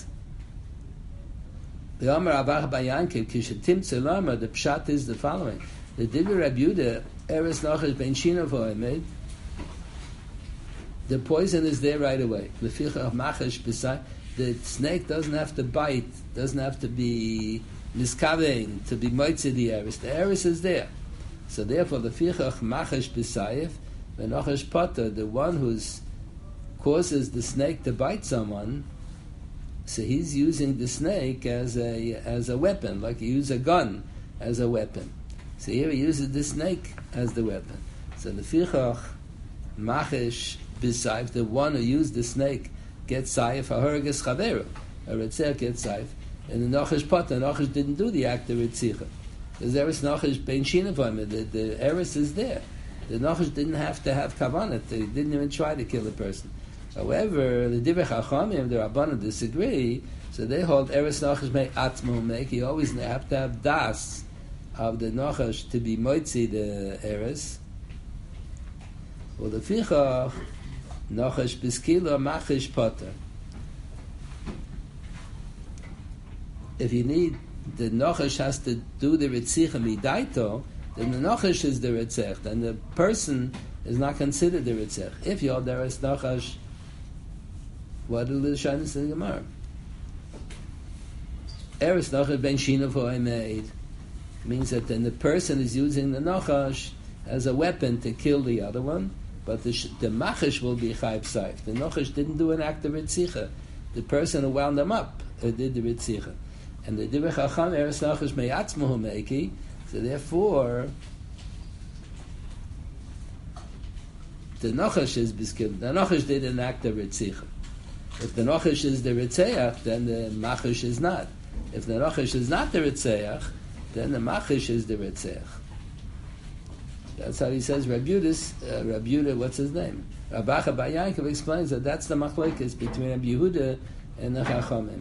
the Amar Avach Bayankiv, Kishetim Tzelama, the Pshat is the following. The Divrei Rabbi Yehuda, Eres Nachash Ben Shinav Oimed, the poison is there right away. The snake doesn't have to bite, doesn't have to be miskavein, to be moitzi the eris. The eris is there. So therefore, the fichach machash b'sayev, v'nachash potter, the one who causes the snake to bite someone, so he's using the snake as a weapon, like he uses a gun as a weapon. So here he uses the snake as the weapon. So the fichach machash b'sayev, the one who used the snake, gets saif, ha'horges chaveru, a retzech gets saif, and the Nachash Potter, Nachash didn't do the act of Ritzicha. Because Eres Nachash Ben Shinavim, the Eres is there. The Nachash didn't have to have Kavanah, they didn't even try to kill a person. However, the Divrei Chachamim, the Rabbanan disagree, so they hold Eres Nachash Mei Atzmo Meik, you always have to have Das of the Nachash to be Moitzi the Eres. Well, the Fichach, Nachash Biskila Machish Potter. If you need, the Nachash has to do the Ritzicha Midaito, then the Nachash is the Ritzech, then the person is not considered the Ritzech. If you're there as Nachash, what do the Shainis in the Gemara? Eres Nachash Ben Shinav Ho'emeid means that then the person is using the Nachash as a weapon to kill the other one, but the Machash will be Chayv Saif. The Nachash didn't do an act of Ritzicha. The person who wound them up did the Ritzicha. And the Divrei Chacham Eres Nachash Me'atzmo Meiki, so therefore the Nachash is Biskil. The Nachash did an act of Ritzicha. If the Nachash is the Ritzeach, then the Machash is not. If the Nachash is not the Ritzeach, then the Machash is the Ritzeach. That's how he says Rabbi Yehuda, what's his name? Rabbacha Bar Yaakov explains that that's the machlekes between Rabbi Yehuda and the Chachamim.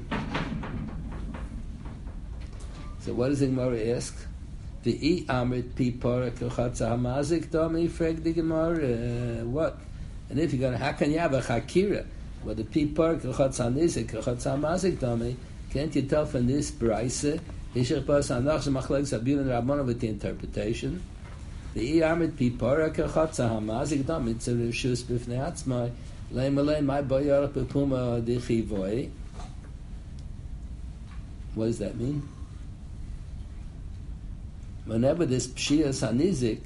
So what does the Gemara ask? V'i amrit pi pora k'chatza hamazik domi freg the Gemara. What? And if you're going to, how can you have a chakira? Well, the pi pora k'chatza hanizik k'chatza hamazik domi, can't you tell from this brayse? Hishach bas anach shemachlekes Rabbi Yehuda and Rabbanan with the interpretation. The Amrit Pi Pora Kachatza Hamazik Dam It's a Rishus B'fnei Atzmai Leim Aleim My Boyar B'Puma Dichi Voy. What does that mean? Whenever this Pshias Hanizik,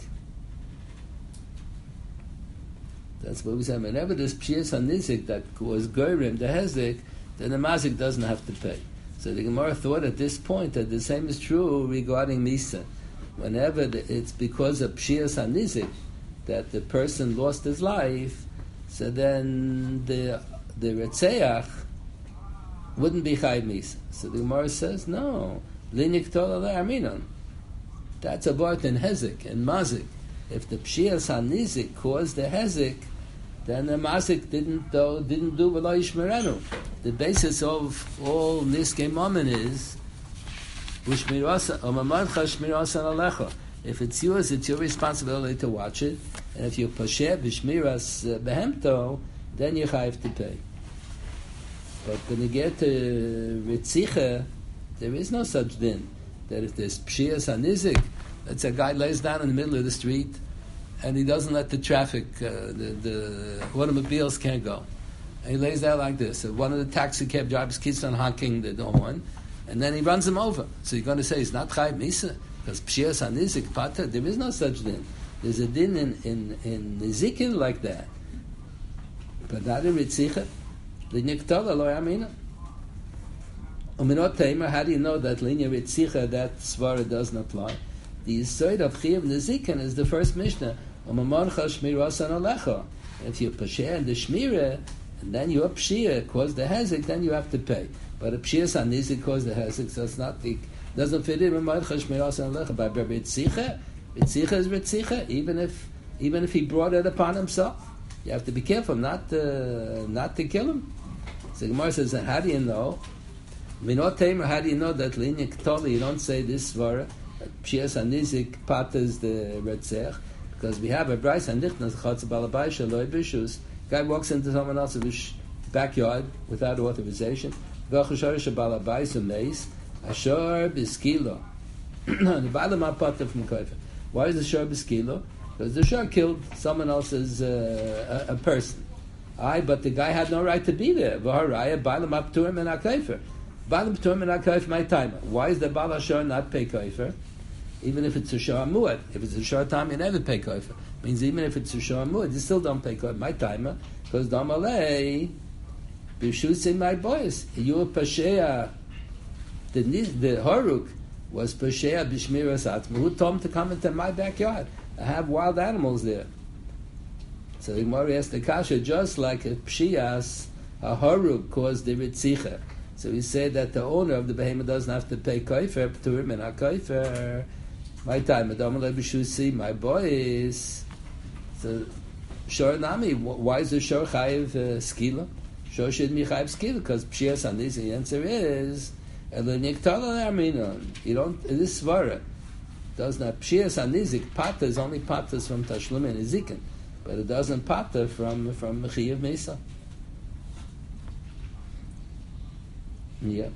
that's what we said. Whenever this Pshias Hanizik that was Goyrim the Hezek, then the Mazik doesn't have to pay. So the Gemara thought at this point that the same is true regarding Misa. Whenever it's because of Pshias HaNizik that the person lost his life, so then the the Retzeach wouldn't be Chayiv Misa. So the Gemara says, no, Linik Tola Le'arminon. That's a part in Hezek and Mazik. If the Pshias HaNizik caused the Hezek, then the Mazik didn't do V'lo Yishmerenu. The basis of all Niskei Mammon is if it's yours, it's your responsibility to watch it. And if you Pasher B'Shmiras Behemto, then you have to pay. But when you get to Ritzicha, there is no such din. That if there's Pshias HaNizik, that's a guy lays down in the middle of the street and he doesn't let the traffic, the automobiles can't go. And he lays there like this. So one of the taxi cab drivers keeps on honking the horn, and then he runs him over. So you're going to say it's not Chayiv Misa? Because Pshias HaNizik, Pata, there is no such din. There's a din in Nizikin like that. But not in Ritzicha. L'niktola lo yamina. Uminot Tamer, how do you know that Linya Ritzicha, that Svara doesn't apply? The Yisoid of Chiyav Nizikin is the first Mishnah. Umamoncha Shmirasan Alecha. If you Pasher and the Shmira, and then you Pshia cause the Hezek, then you have to pay. But a Pshia HaNizik cause the Hezek, so it's not the, doesn't fit in Umamoncha Shmirasan Alecha. By Ritzicha, Ritzicha is Ritzicha, even if he brought it upon himself. You have to be careful not to kill him. So Gemara says, how do you know? Minot Tamer, how do you know that Linya Ketoli, you don't say this Svara, Pshias HaNizik patas the Retzech, because we have a Bryce and Nichnas Chatz Balabai Shaloi Bishus. Guy walks into someone else's backyard without authorization. V'achashar Shabalabai Sumeis Ashar Biskilo. The Baalam HaPata from Koifer. Why is the Shar Biskilo? Because the Shar killed someone else's a person. But the guy had no right to be there. V'haraya Baalam HaPturim and HaKoifer. Baalam Pturim and HaKoifer my time. Why is the Baal HaShar not pay Koifer? Even if it's a Shar Muad. If it's a Shar Tam, you never pay Koifer. Means even if it's a Shar Muad, you still don't pay Koifer. My timer, because Damalei, Bishus in my boys. You a Pashea. The Haruk was Pashea Bishmiras Atzma. Who told him to come into my backyard? I have wild animals there. So the Gemara asked the Kasha, just like a Pshias, a Haruk caused the Ritzicha. So we say that the owner of the behemoth doesn't have to pay Koifer, Pturim and HaKoifer. My time, Adamale B'Shusi, my boys. So, Shor Nami, why is the Shor Chayiv Skila? Shor should be Chayiv Skila, because Pshias HaNizik, the answer is, Eleniktala Arminon. You don't, this Svara does not, Pshias HaNizik, Pata is only Patas from Tashlum and Nizikin, but it doesn't Pata from Chayiv Misa. Yeah.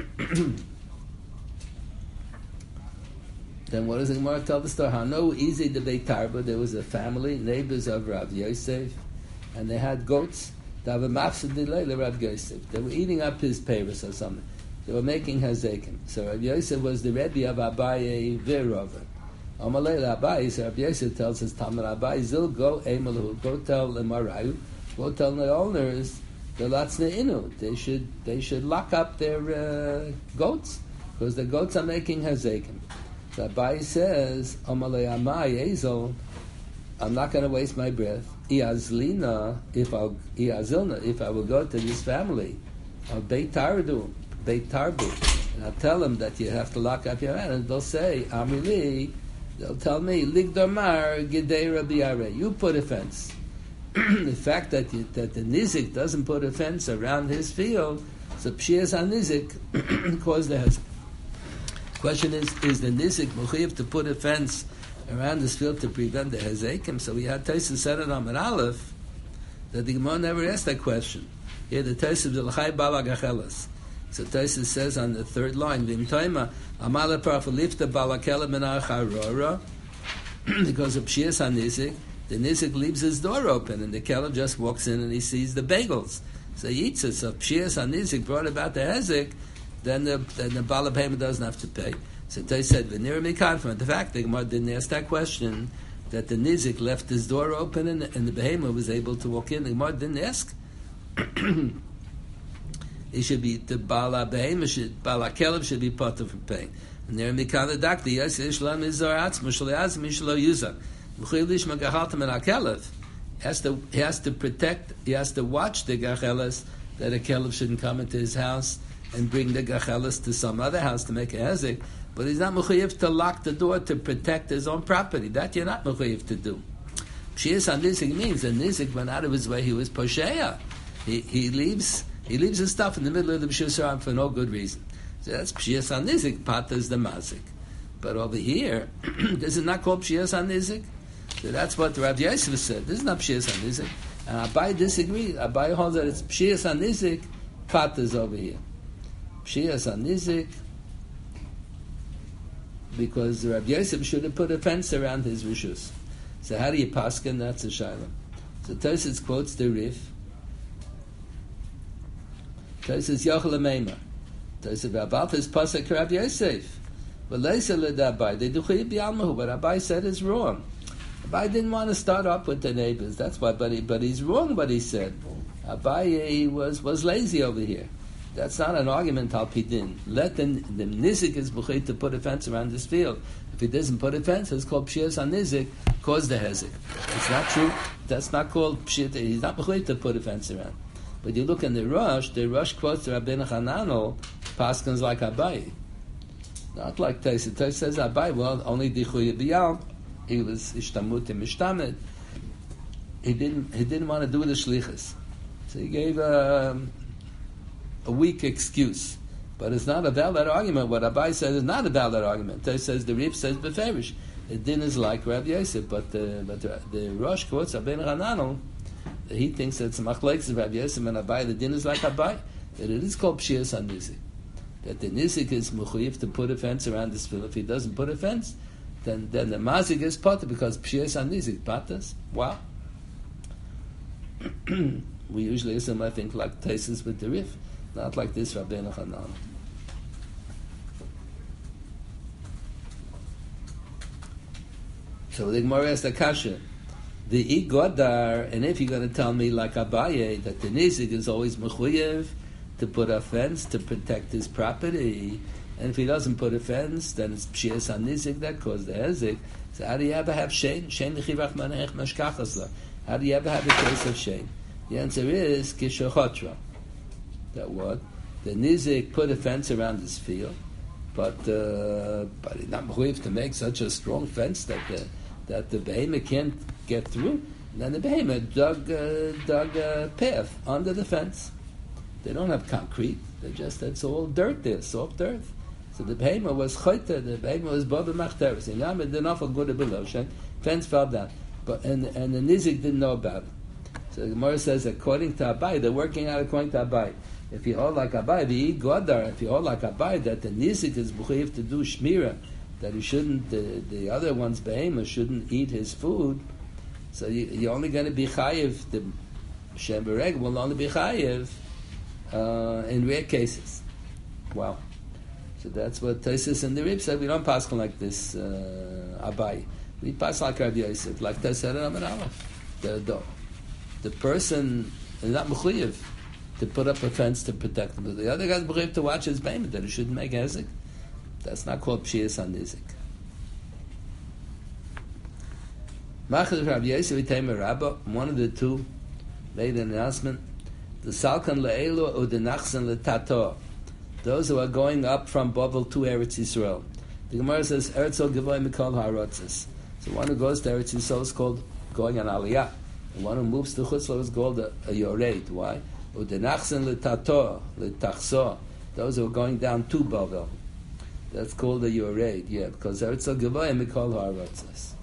Then what does the Gemara tell the story? How no easy the Beit Tarba. There was a family, neighbors of Rav Yosef, and they had goats. They have a mafsid delay Rav Yosef. They were eating up his peiros or something. They were making hazekim. So Rav Yosef was the Rebbe of Abaye Virova. Amalei Abaye, so Rav Yosef tells his Talmud Abaye, Zil go Emalu, go tell the Marayu, go tell the owners, the Latzne Inu, they should lock up their goats, because the goats are making hazekim. So Abaye says, Amalei Amai Ezel, I'm not going to waste my breath. Iazlina, if I will go to this family of Beit Tarbu, and I'll tell them that you have to lock up your hand, and they'll say, Amili, they'll tell me, Ligdomar Gidei Rabbi Yare, you put a fence. The fact that the Nizik doesn't put a fence around his field, so Pshias HaNizik caused the hazard. Question is the Nizik Mechuyev to put a fence around this field to prevent the Hazekim? So we had Taisus said it on Aleph, that the Gemara never asked that question. Here the Taisus of L'chai Balagachelas. So Taisus says on the third line, V'imtoima Amala Parafalifta Balakela Menach Harora, because of Pshias HaNizik, the Nizik leaves his door open, and the Keleb just walks in and he sees the bagels. So he eats it. So Pshias HaNizik brought about the Hezek, then the Baal HaBehemah doesn't have to pay. So they said, "V'nira mikadma." The fact the Gemara didn't ask that question, that the Nizik left his door open and the Behemah was able to walk in. The Gemara didn't ask. It should be the Baal HaBehemah, Baal HaKeleb should be part of paying. V'nira mikadma dakti yas yishlam izar atzma shleaz mishlo yuzak. V'chil lishma gahaltam and HaKeleb. He has to protect. He has to watch the gachelas that a kelev shouldn't come into his house and bring the gachelas to some other house to make a hezek. But he's not mechuyev to lock the door to protect his own property. That you're not mechuyev to do. Pshiyas HaNizik means that Nizik went out of his way. He was posheya. He leaves his stuff in the middle of the B'shus Haram for no good reason. So that's Pshiyas HaNizik. Pata is the mazik. But over here, this is not called Pshiyas HaNizik. So that's what Rav Yosef said. This is not Pshiyas HaNizik. And Abai disagrees. Abai holds that it's Pshiyas HaNizik. Pata is over here. Pshiyas HaNizik, because Rav Yosef should have put a fence around his rishus. So how do you paskin? That's a shayla. So Tosfos quotes the Rif. Tosfos Yochel Meimar. Tosfos about his pasuk Rav Yosef. But Leisa ledabai they do chiyuv b'almahu. But Abai said is wrong. Abai didn't want to start up with the neighbors. That's why. But he's wrong. What he said. Abai was lazy over here. That's not an argument al pidin. Let the nizik is b'chayt to put a fence around this field. If he doesn't put a fence, it's called pshiyas HaNizik, cause the hezek. It's not true. That's not called pshiyat. He's not b'chayt to put a fence around. But you look in the Rush quotes Rabbeinu Hananel, paskins like Abai. Not like Tosfos. Tosfos says Abai, well, only dichuy b'yal. He was ishtamut and mishtamed. He didn't want to do the shlichus. So he gave a weak excuse. But it's not a valid argument. What Abai says is not a valid argument. Tosfos says the Rif says beferish. The din is like Rav Yosef, but the Rosh quotes Rabbeinu Hananel. He thinks that it's machlekes of Rav Yosef and Abai. The din is like Abai. That it is called pshiyas HaNizik. That the nizik is mechuyev to put a fence around this field. If he doesn't put a fence, then the mazik is potter because pshiyas HaNizik patas. Wow. We usually assume, I think, like Tosfos with the Rif. Not like this, Rabbeinu Hananel. So the Gemara asks the kasha, the igodar, and if you're going to tell me like Abaye that the nizik is always mechuyev to put a fence to protect his property, and if he doesn't put a fence, then it's pshiyas HaNizik that caused the hezek. So how do you ever have shein? Shein l'chivach manech mashkachasla. How do you ever have a case of shein? The answer is kishochotra. That what? The nizik put a fence around his field, but he's not mechuyev to make such a strong fence that the behemoth can't get through. And then the behemoth dug a path under the fence. They don't have concrete. It's all dirt there, soft earth. So the behemoth was chayta. The behemoth was baba machteres. And now the nafal good below. Fence fell down, and the nizik didn't know about it. So the Gemara says, according to Abai, they're working out according to Abai. If you hold like Abai, the Godar, if you hold like Abai, that the nizik is b'chuyev to do shmira, that he shouldn't, the other one's behemoth shouldn't eat his food, so you're only going to be chayiv, the Shem Bereg will only be chayiv in rare cases. Wow. So that's what Tosfos and the Rib said. We don't pass like this, Abai. We pass like Rabbi Yosef, like Tosfos said in Amar Aleph. The person is not mechuyev to put up a fence to protect him. The other guy's mechuyev to watch his behemoth, that he shouldn't make hezek. That's not called pshiyas HaNizik. Machas Rabbi Yosef Itayim Rabba, one of the two, made an announcement. The Salkan le'elu or the Nachsan le'tato. Those who are going up from Bavel to Eretz Yisrael. The Gemara says, Eretz Gevoi Mikol HaRotzes. So one who goes to Eretz Yisrael is called going on Aliyah. And one who moves to Chutzlah is called a Yoreid. Why? Udenachsen letato, letachso. Those who are going down to Bavel. That's called a Yoreid. Yeah, because Eretz Gevoi Mikol HaRotzes.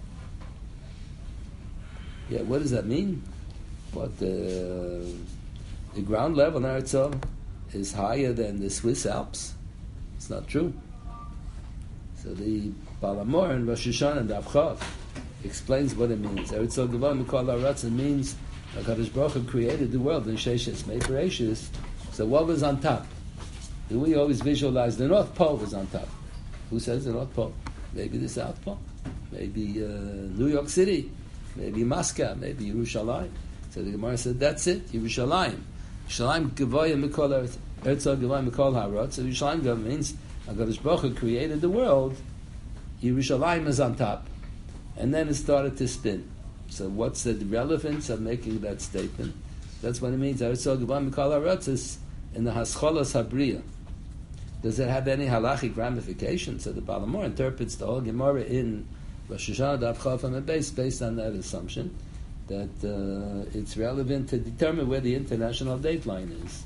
Yeah, what does that mean? What the ground level in Eretz is higher than the Swiss Alps? It's not true. So the Balamor and Rosh Hashanah and Avchav explains what it means. Eretz Gevoi Mikol HaRotzes means HaKadosh Baruch Hu created the world in Sheshes Me'Pereshis. So what was on top? We always visualize the North Pole was on top. Who says the North Pole? Maybe the South Pole. Maybe New York City. Maybe Moscow. Maybe Yerushalayim. So the Gemara said, that's it. Yerushalayim. Yerushalayim Gevoi Mikol Eretz Gevoi Mikol HaRotzes. So Yerushalayim means HaKadosh Baruch Hu created the world. Yerushalayim is on top. And then it started to spin. So what's the relevance of making that statement? That's what it means. Eretz Gevah Mikol Haratzos in the Hascholas Habriya. Does it have any halachic ramifications? So the Balamor interprets the whole Gemara in Rosh Hashanah Daf Chaf Amud Beis based on that assumption that it's relevant to determine where the international date line is.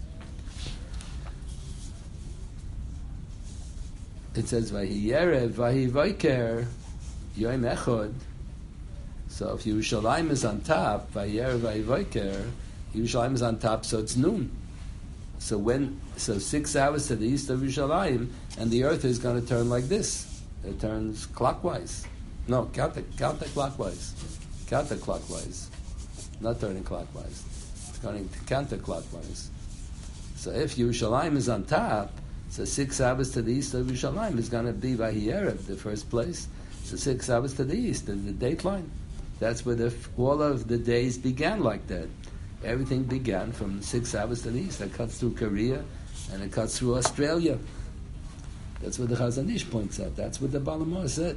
It says Vahi Yerev, Vahi Vaiker, Yom Echad. So if Yerushalayim is on top, Vahi Yerev, Vahi Vaiker, Yerushalayim is on top, so it's noon. So 6 hours to the east of Yerushalayim, and the earth is going to turn like this. It turns clockwise. No, counterclockwise. Counterclockwise. Not turning clockwise. It's going counterclockwise. So if Yerushalayim is on top, so 6 hours to the east of Yerushalayim is going to be Vahi Yerev, the first place. So 6 hours to the east, the date line. That's where all of the days began like that. Everything began from 6 hours to the east. It cuts through Korea and it cuts through Australia. That's what the Chazon Ish points out. That's what the Balamor said.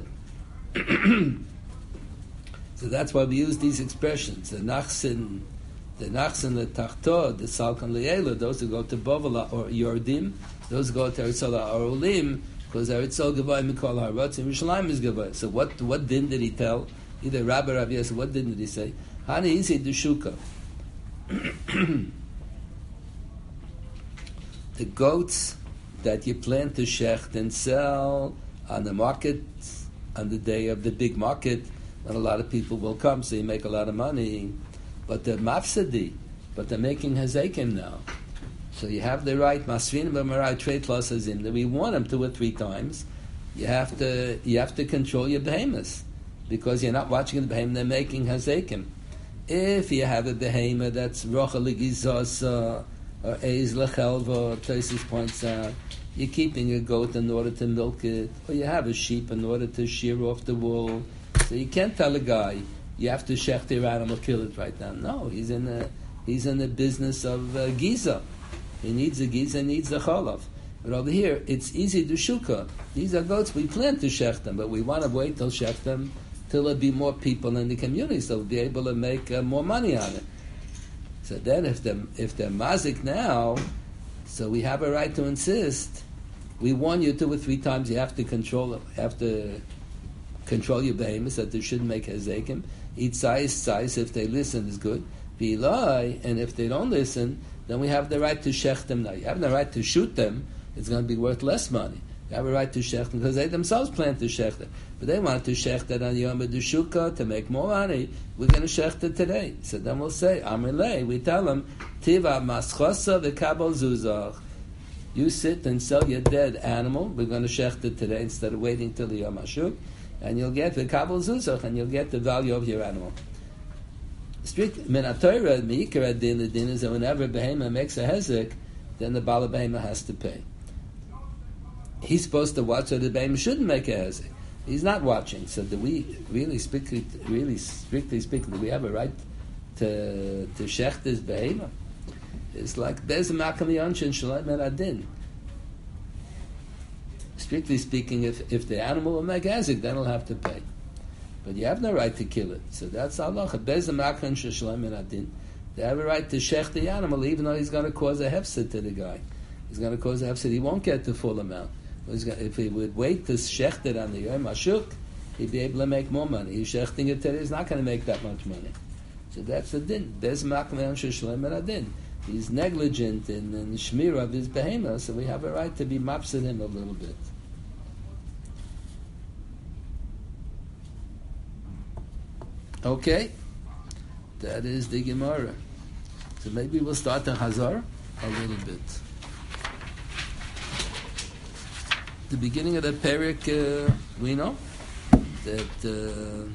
So that's why we use these expressions. The Nachsin, the Tachto, the Salkan Le'ela, those who go to Bovel or Yordim, those who go to Eretz or Olim, because Eretz Gevah Mikol Haratzos and Yerushalayim is Gevah. So what din did he tell? Either Rabbi or Rav Yosef, what din did he say? Hani Isi Dushuka. The goats that you plan to shecht and sell on the market, on the day of the big market, when a lot of people will come, so you make a lot of money. But the mafsadi, but they're making hazekim now. So you have the right, masrin b'marai trade lasazim, that we want them 2 or 3 times. You have to control your behemoths, because you're not watching the behemoth, they're making hazekim. If you have a behemoth that's rocha legizos or eiz lechelva, Tosis points out, you're keeping a goat in order to milk it, or you have a sheep in order to shear off the wool. So you can't tell a guy you have to shecht your animal, kill it right now. No, he's in the business of giza. He needs a giza, needs a chalav. But over here, it's easy to shuka. These are goats we plan to shecht them, but we want to wait till shecht them till there be more people in the community, so we'll be able to make more money on it. So then, if they're mazik now, so we have a right to insist. We warn you 2 or 3 times. You have to control it. You have to control your behemoths that they shouldn't make hazekim. Eat size. If they listen, is good. Be lie, and if they don't listen, then we have the right to shech them. Now you have the right to shoot them. It's going to be worth less money. You have a right to shech them because they themselves plan to shech them. But they want to shech it on Yom HaDushuka to make more money. We're going to shech it today. So then we'll say, Amrlei, we tell them, Tiva maschosa v'kabel zuzach. You sit and sell your dead animal. We're going to shech it today instead of waiting till the Yom HaShuk. And you'll get the kabel zuzach, and you'll get the value of your animal. Strict min HaTorah, meikar adin, the din is that whenever a behema makes a hezek, then the bala behema has to pay. He's supposed to watch so the behema shouldn't make a hezek. He's not watching. So do we really strictly speaking, do we have a right to shecht this behema? It's like bez makam yanshin shalom min adin. Strictly speaking, if the animal will make hezek, then he'll have to pay. But you have no right to kill it. So that's halacha. Bez makam shalom min adin. They have a right to shecht the animal, even though he's going to cause a hefset to the guy. He's going to cause a hefset. He won't get the full amount. If he would wait to shecht it on the Yom HaShuk, he'd be able to make more money. He's shechting it today, he's not going to make that much money. So that's the din. Bez makam shalom min adin. He's negligent in the shmira of his behemoth, so we have a right to be mapsid him a little bit. Okay, that is the Gemara. So maybe we'll start the Hazar a little bit. The beginning of the Perek, we know that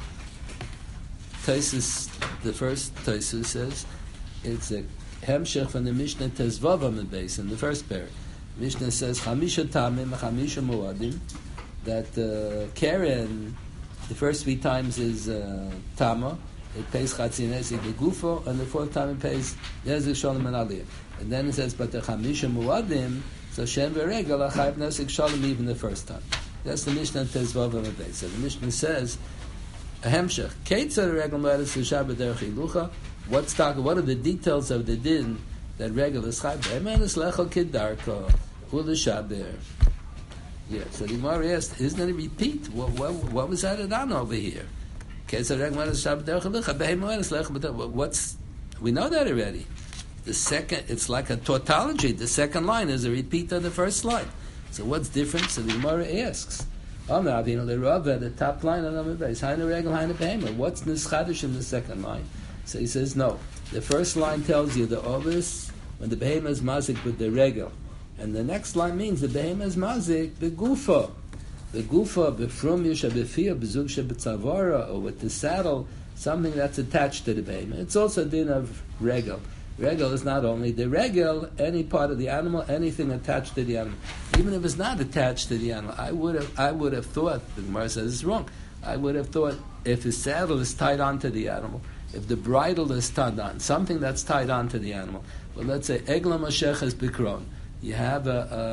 Taisus, the first Taisus says, it's a hemshech from the Mishnah Tezvav Amud Beis in the first Perek. Mishnah says, Chamisha Tamim, Chamisha Moadim, that Karen, the first 3 times is Tama, it pays Chatzin Nezek Begufo, and the 4th time it pays Nezek Shalom and Aliyah. And then it says, but the Chamisha Muadim, so Shem V'Regel, Achayv Nezek Shalom, even the first time. That's the Mishnah Tezvav Amud Beis. So the Mishnah says, Hemshech. Ketzar regel meres l'shav b'derech hilucha. What are the details of the din that regel is chayv? Emenes lechol kidarko u'l'shaber. Yeah. So the Gemara asked, isn't it a repeat? What was added on over here? Ketzar regel meres l'shav b'derech hilucha. Behemenes lechol b'derech. What's we know that already. The second, it's like a tautology. The second line is a repeat of the first line. So what's different? So the Gemara asks. The top line on the base. What's nischadish in the second line? So he says no. The first line tells you the ovis when the behema is mazik with the regel, and the next line means the behema is mazik the gufa. The gufa befrum yisha befir bezug shebetzavara, or with the saddle, something that's attached to the behema. It's also a din of regel. Regel is not only the regel, any part of the animal, anything attached to the animal. Even if it's not attached to the animal, I would have thought, the Gemara says it's wrong, I would have thought if his saddle is tied onto the animal, if the bridle is tied on, something that's tied onto the animal. Well, let's say Egla Mashech is Bikron. You have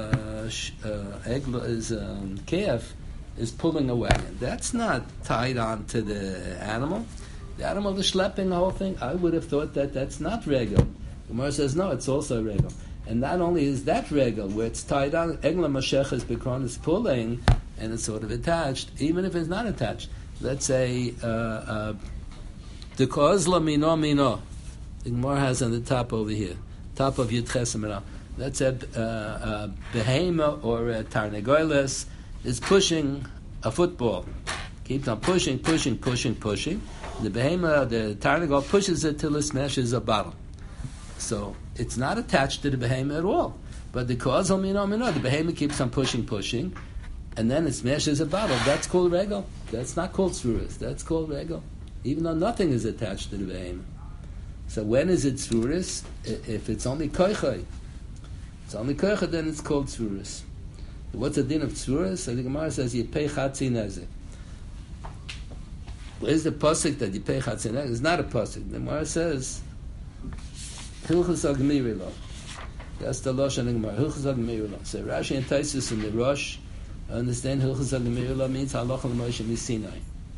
calf is pulling a wagon. That's not tied onto the animal. The animal is schlepping the whole thing. I would have thought that that's not regel. The Gemara says no, it's also regel. And not only is that regel where it's tied on, Egla Mashech is Bikron is pulling, and it's sort of attached, even if it's not attached. Let's say the Kozla Mino. The Gemara has on the top over here, top of Yud Chesamina. Let's say Behema or Tarnegoiles is pushing a football. Keeps on pushing. The behema, the tarnagol, pushes it till it smashes a bottle. So it's not attached to the behema at all. But the kozal mino, the behema keeps on pushing, and then it smashes a bottle. That's called regel. That's not called tzruris. That's called regel, even though nothing is attached to the behema. So when is it tzruris? If it's only koichai. It's only koichai, then it's called tzruris. What's the din of tzruris? So the Gemara says, you pay chatzi nezek. Where's the pasuk that you pay chatzin? It's not a pasuk. The Gemara says, "Hilchos Agmirilo." That's the Lashon of the Gemara. Hilchos Agmirilo. So Rashi and Taisus in the Rosh understand Hilchos Agmirilo means halacha l'Moshe miSinai.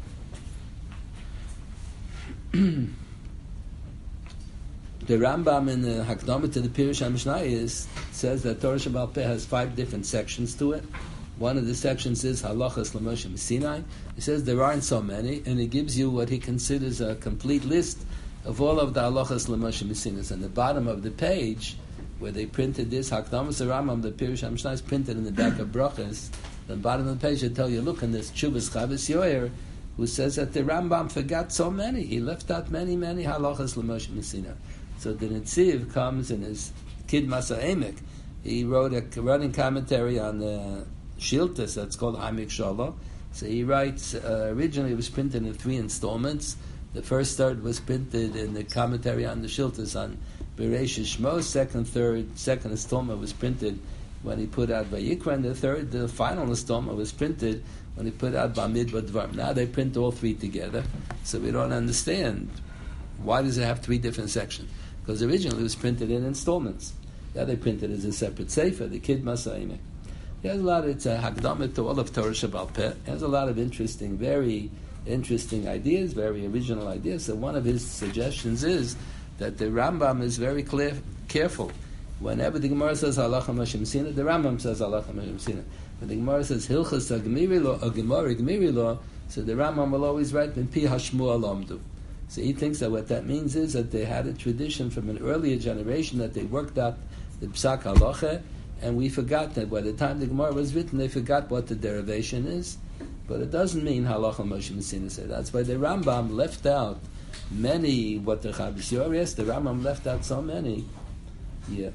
The Rambam in the Hakdama to the Pirush HaMishnayos says that Torah Shebaal Peh has 5 different sections to it. One of the sections is halachas l'Moshe miSinai. He says there aren't so many, and he gives you what he considers a complete list of all of the halachas l'Moshe miSinai. And the bottom of the page, where they printed this, Hakdamas Rambam, the Pirush HaMishnah is printed in the back of Brachas. The bottom of the page they tell you, look, in this Chuvas Chavis Yoyer, who says that the Rambam forgot so many. He left out many halachas l'Moshe miSinai. So the Netziv comes in his Kid Masa Emek. He wrote a running commentary on the Shiltas, that's called Amik Shalom. So he writes, originally it was printed in 3 installments. The first third was printed in the commentary on the Shiltas on Bereishis Shmos. Second installment was printed when he put out Vayikra, and the final installment was printed when he put out Bamidbar Dvarim. Now they print all 3 together, so we don't understand why does it have 3 different sections? Because originally it was printed in installments. Now they printed it as a separate sefer, the Kid Masa Emek. He has a lot. It's a hakdama to all of Torah Shebaal Peh. He has a lot of very interesting ideas, very original ideas. So one of his suggestions is that the Rambam is very careful. Whenever the Gemara says halacha Moshe miSinai, the Rambam says halacha Moshe miSinai. When the Gemara says hilchas agmirilo or gemara gmirilo, so the Rambam will always write min pi hashmuah lomdu. So he thinks that what that means is that they had a tradition from an earlier generation that they worked out the psak halacha. And we forgot that by the time the Gemara was written, they forgot what the derivation is. But it doesn't mean halacha Moshe miSinai said. That's why the Rambam left out many, what the Chavis Yoyer asked, the Rambam left out so many. Yeah.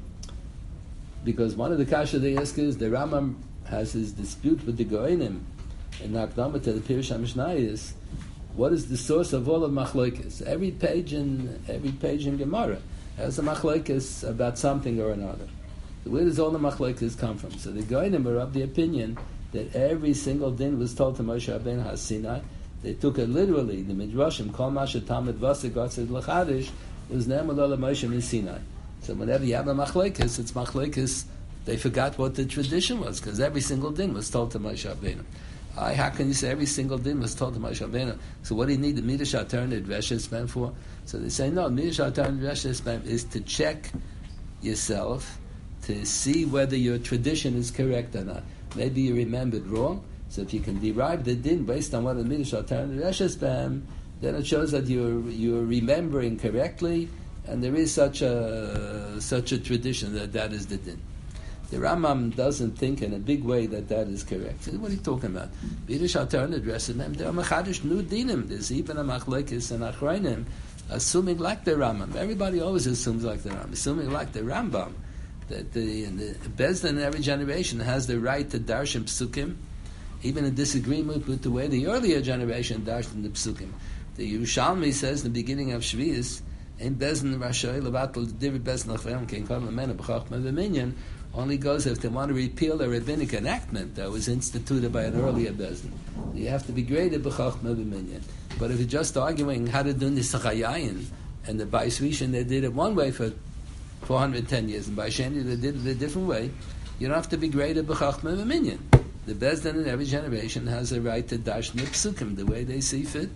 Because one of the kasha they ask is, the Rambam has his dispute with the Goinim in Hakdama to the Pirush HaMishnayos. What is the source of all of machlokes? Every page in Gemara has a machlokes about something or another. Where does all the machlokes come from? So the Goinim are of the opinion that every single din was told to Moshe Rabbeinu HaSinai. They took it literally. The Midrashim, Kol Masha Talmud Vasek Gatzid L'Chadish, was Ne'emulah Moshe miSinai. So whenever you have a machlokes, it's machlokes. They forgot what the tradition was because every single din was told to Moshe Rabbeinu. How can you say every single din was told to Moshe Rabbeinu? So what do you need the Midrash Atarna Dreshes Ben for? So they say no. Midrash Atarna Dreshes Ben is to check yourself to see whether your tradition is correct or not. Maybe you remembered wrong. So if you can derive the din based on what the Midrash Atarna Dreshes Ben, then it shows that you're remembering correctly, and there is such a tradition that is the din. The Rambam doesn't think in a big way that is correct. What are you talking about? Midrash Atarna addresses them. There are mechadish new dinim. There's even a machlekes and achronim, assuming like the Rambam. Everybody always assumes like the Rambam. Assuming like the Rambam, that the Beis Din in every generation has the right to darshan psukim, even in disagreement with the way the earlier generation darshan the psukim. The Yerushalmi says in the beginning of Shvius, "Ein Beis Din rashay levatel divrei Beis Din lachem kein kol lemena b'chachma v'minyan." Only goes if they want to repeal a rabbinic enactment that was instituted by an earlier Beis Din. You have to be graded b'chachma v'minyan. But if you're just arguing how to do nisachayayin, and the Bais Rishon they did it one way for 410 years, and by Sheni they did it a different way, you don't have to be graded b'chachma v'minyan. The Beis Din in every generation has a right to darshan the psukim the way they see fit.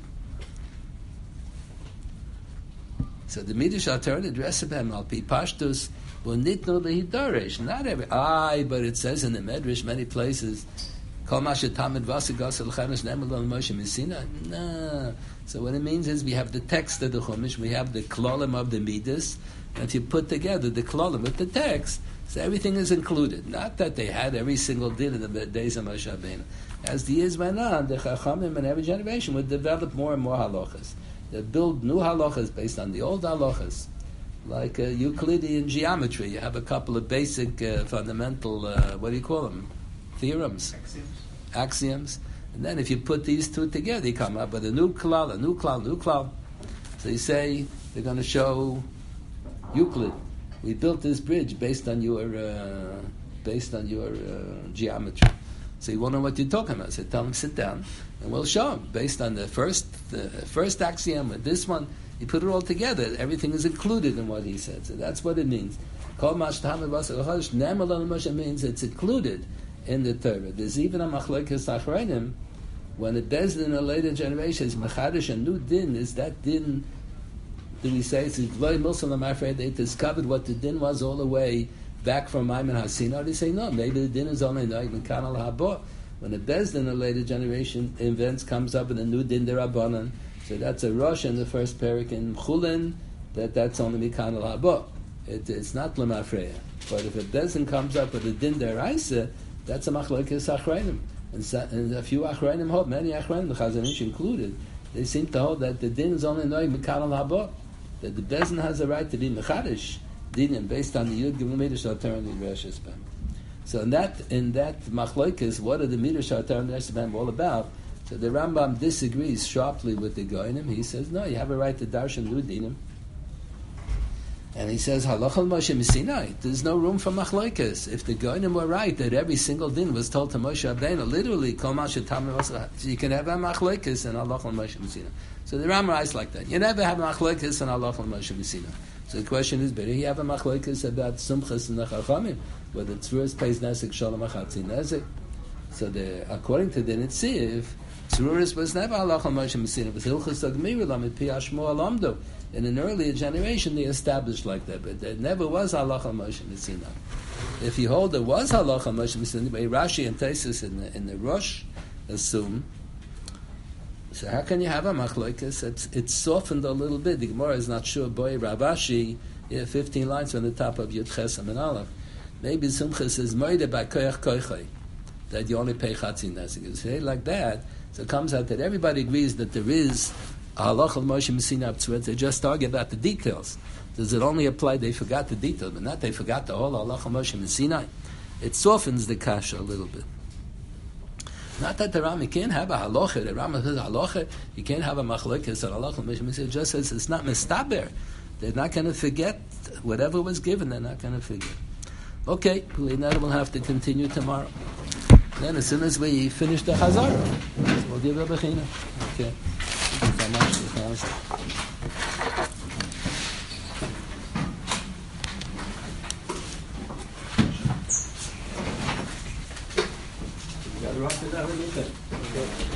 So the Midrash Atarna addresses them al pi pashtus v'nitnu lehidarish. Not every but it says in the Medrash many places kol ma shetamid v'asigas l'chemesh nemel al Moshe Messina. No. So what it means is we have the text of the Chumash, we have the klolim of the Midas, and if you put together the klolim with the text, so everything is included. Not that they had every single din in the days of Moshe Rabbeinu. As the years went on, the Chachamim in every generation would develop more and more halachas. They build new halachas based on the old halachas. Like Euclidean geometry, you have a couple of basic fundamental, what do you call them? Theorems. Axioms. And then if you put these two together, you come up with a new klal. So you say, they're going to show Euclid. We built this bridge based on your geometry. So you won't know what you're talking about. So tell him, sit down, and we'll show him. Based on the first axiom with this one, you put it all together. Everything is included in what he said. So that's what it means. Means it's included in the Torah. There's even a machlekes achronim when it does in a later generation, it's mechadish, a new din. Is that din? Do we say it's very Muslim? I'm afraid they discovered what the din was all the way back from Maimon HaSinai. They say no, maybe the din is only Noig Mekanal Habo. When the Beis Din in a later generation comes up with a new din derabanan, so that's a rush in the first parak in Chulin, that's only Mekanal Habo. It's not Lemafreya. But if a Beis Din comes up with a din deraisa, that's a machlekes achronim. And a few achronim hold, many achronim, the Chazon Ish included, they seem to hold that the din is only Noig Mekanal Habo. That the Beis Din has a right to be mechadish dinim based on the Yud Gimel Midrash Atarna Dreshes Ben. So in that machlokes, what are the Midrash Atarna Dreshes Ben all about? So the Rambam disagrees sharply with the Goinim. He says no, you have a right to darshan new dinim, and he says halachal Moshe Messinai. There's no room for machlokes. If the Goinim were right that every single din was told to Moshe Rabbeinu, literally kol ma shetamid, you can have a machlokes and halachal Moshe Messinai. So the Rambam writes like that. You never have a machlokes and halachal Moshe Messinai. So the question is, better you have a machlokes about sumchas and the chachamim, whether tzruas pays nesek shalom achatzi nesek. So according to the Netziv, tzruas was never halachal Moshe Messinai. It was hilchas agmir lamid pi ashmo alamdo. In an earlier generation, they established like that, but there never was halachal Moshe Messinai. If you hold there was halachal Moshe Messinai, by Rashi and Taisus in the Rosh assume. So how can you have a machlokes? It's softened a little bit. The Gemara is not sure. Boy, Ravashi, 15 lines from the top of Yud Chesam and Aleph. Maybe Sumchas is moide by koyach koychay, that you only pay chatzin nesek. You say like that, so it comes out that everybody agrees that there is a halachal Moshe Messinai tzruas. They just argue about the details. Does it only apply? They forgot the detail, but not they forgot the whole halachal Moshe Messinai. It softens the kasha a little bit. Not that the Rambam can't have a halacha. The Rambam says halacha, you can't have a machlokes or halacha. It just says it's not mistaber. They're not going to forget whatever was given. They're not going to forget. Okay, we'll have to continue tomorrow. Then as soon as we finish the Chazara, we'll give a bechina. Okay. Thank you so much. Got to rock it out a little bit. Good.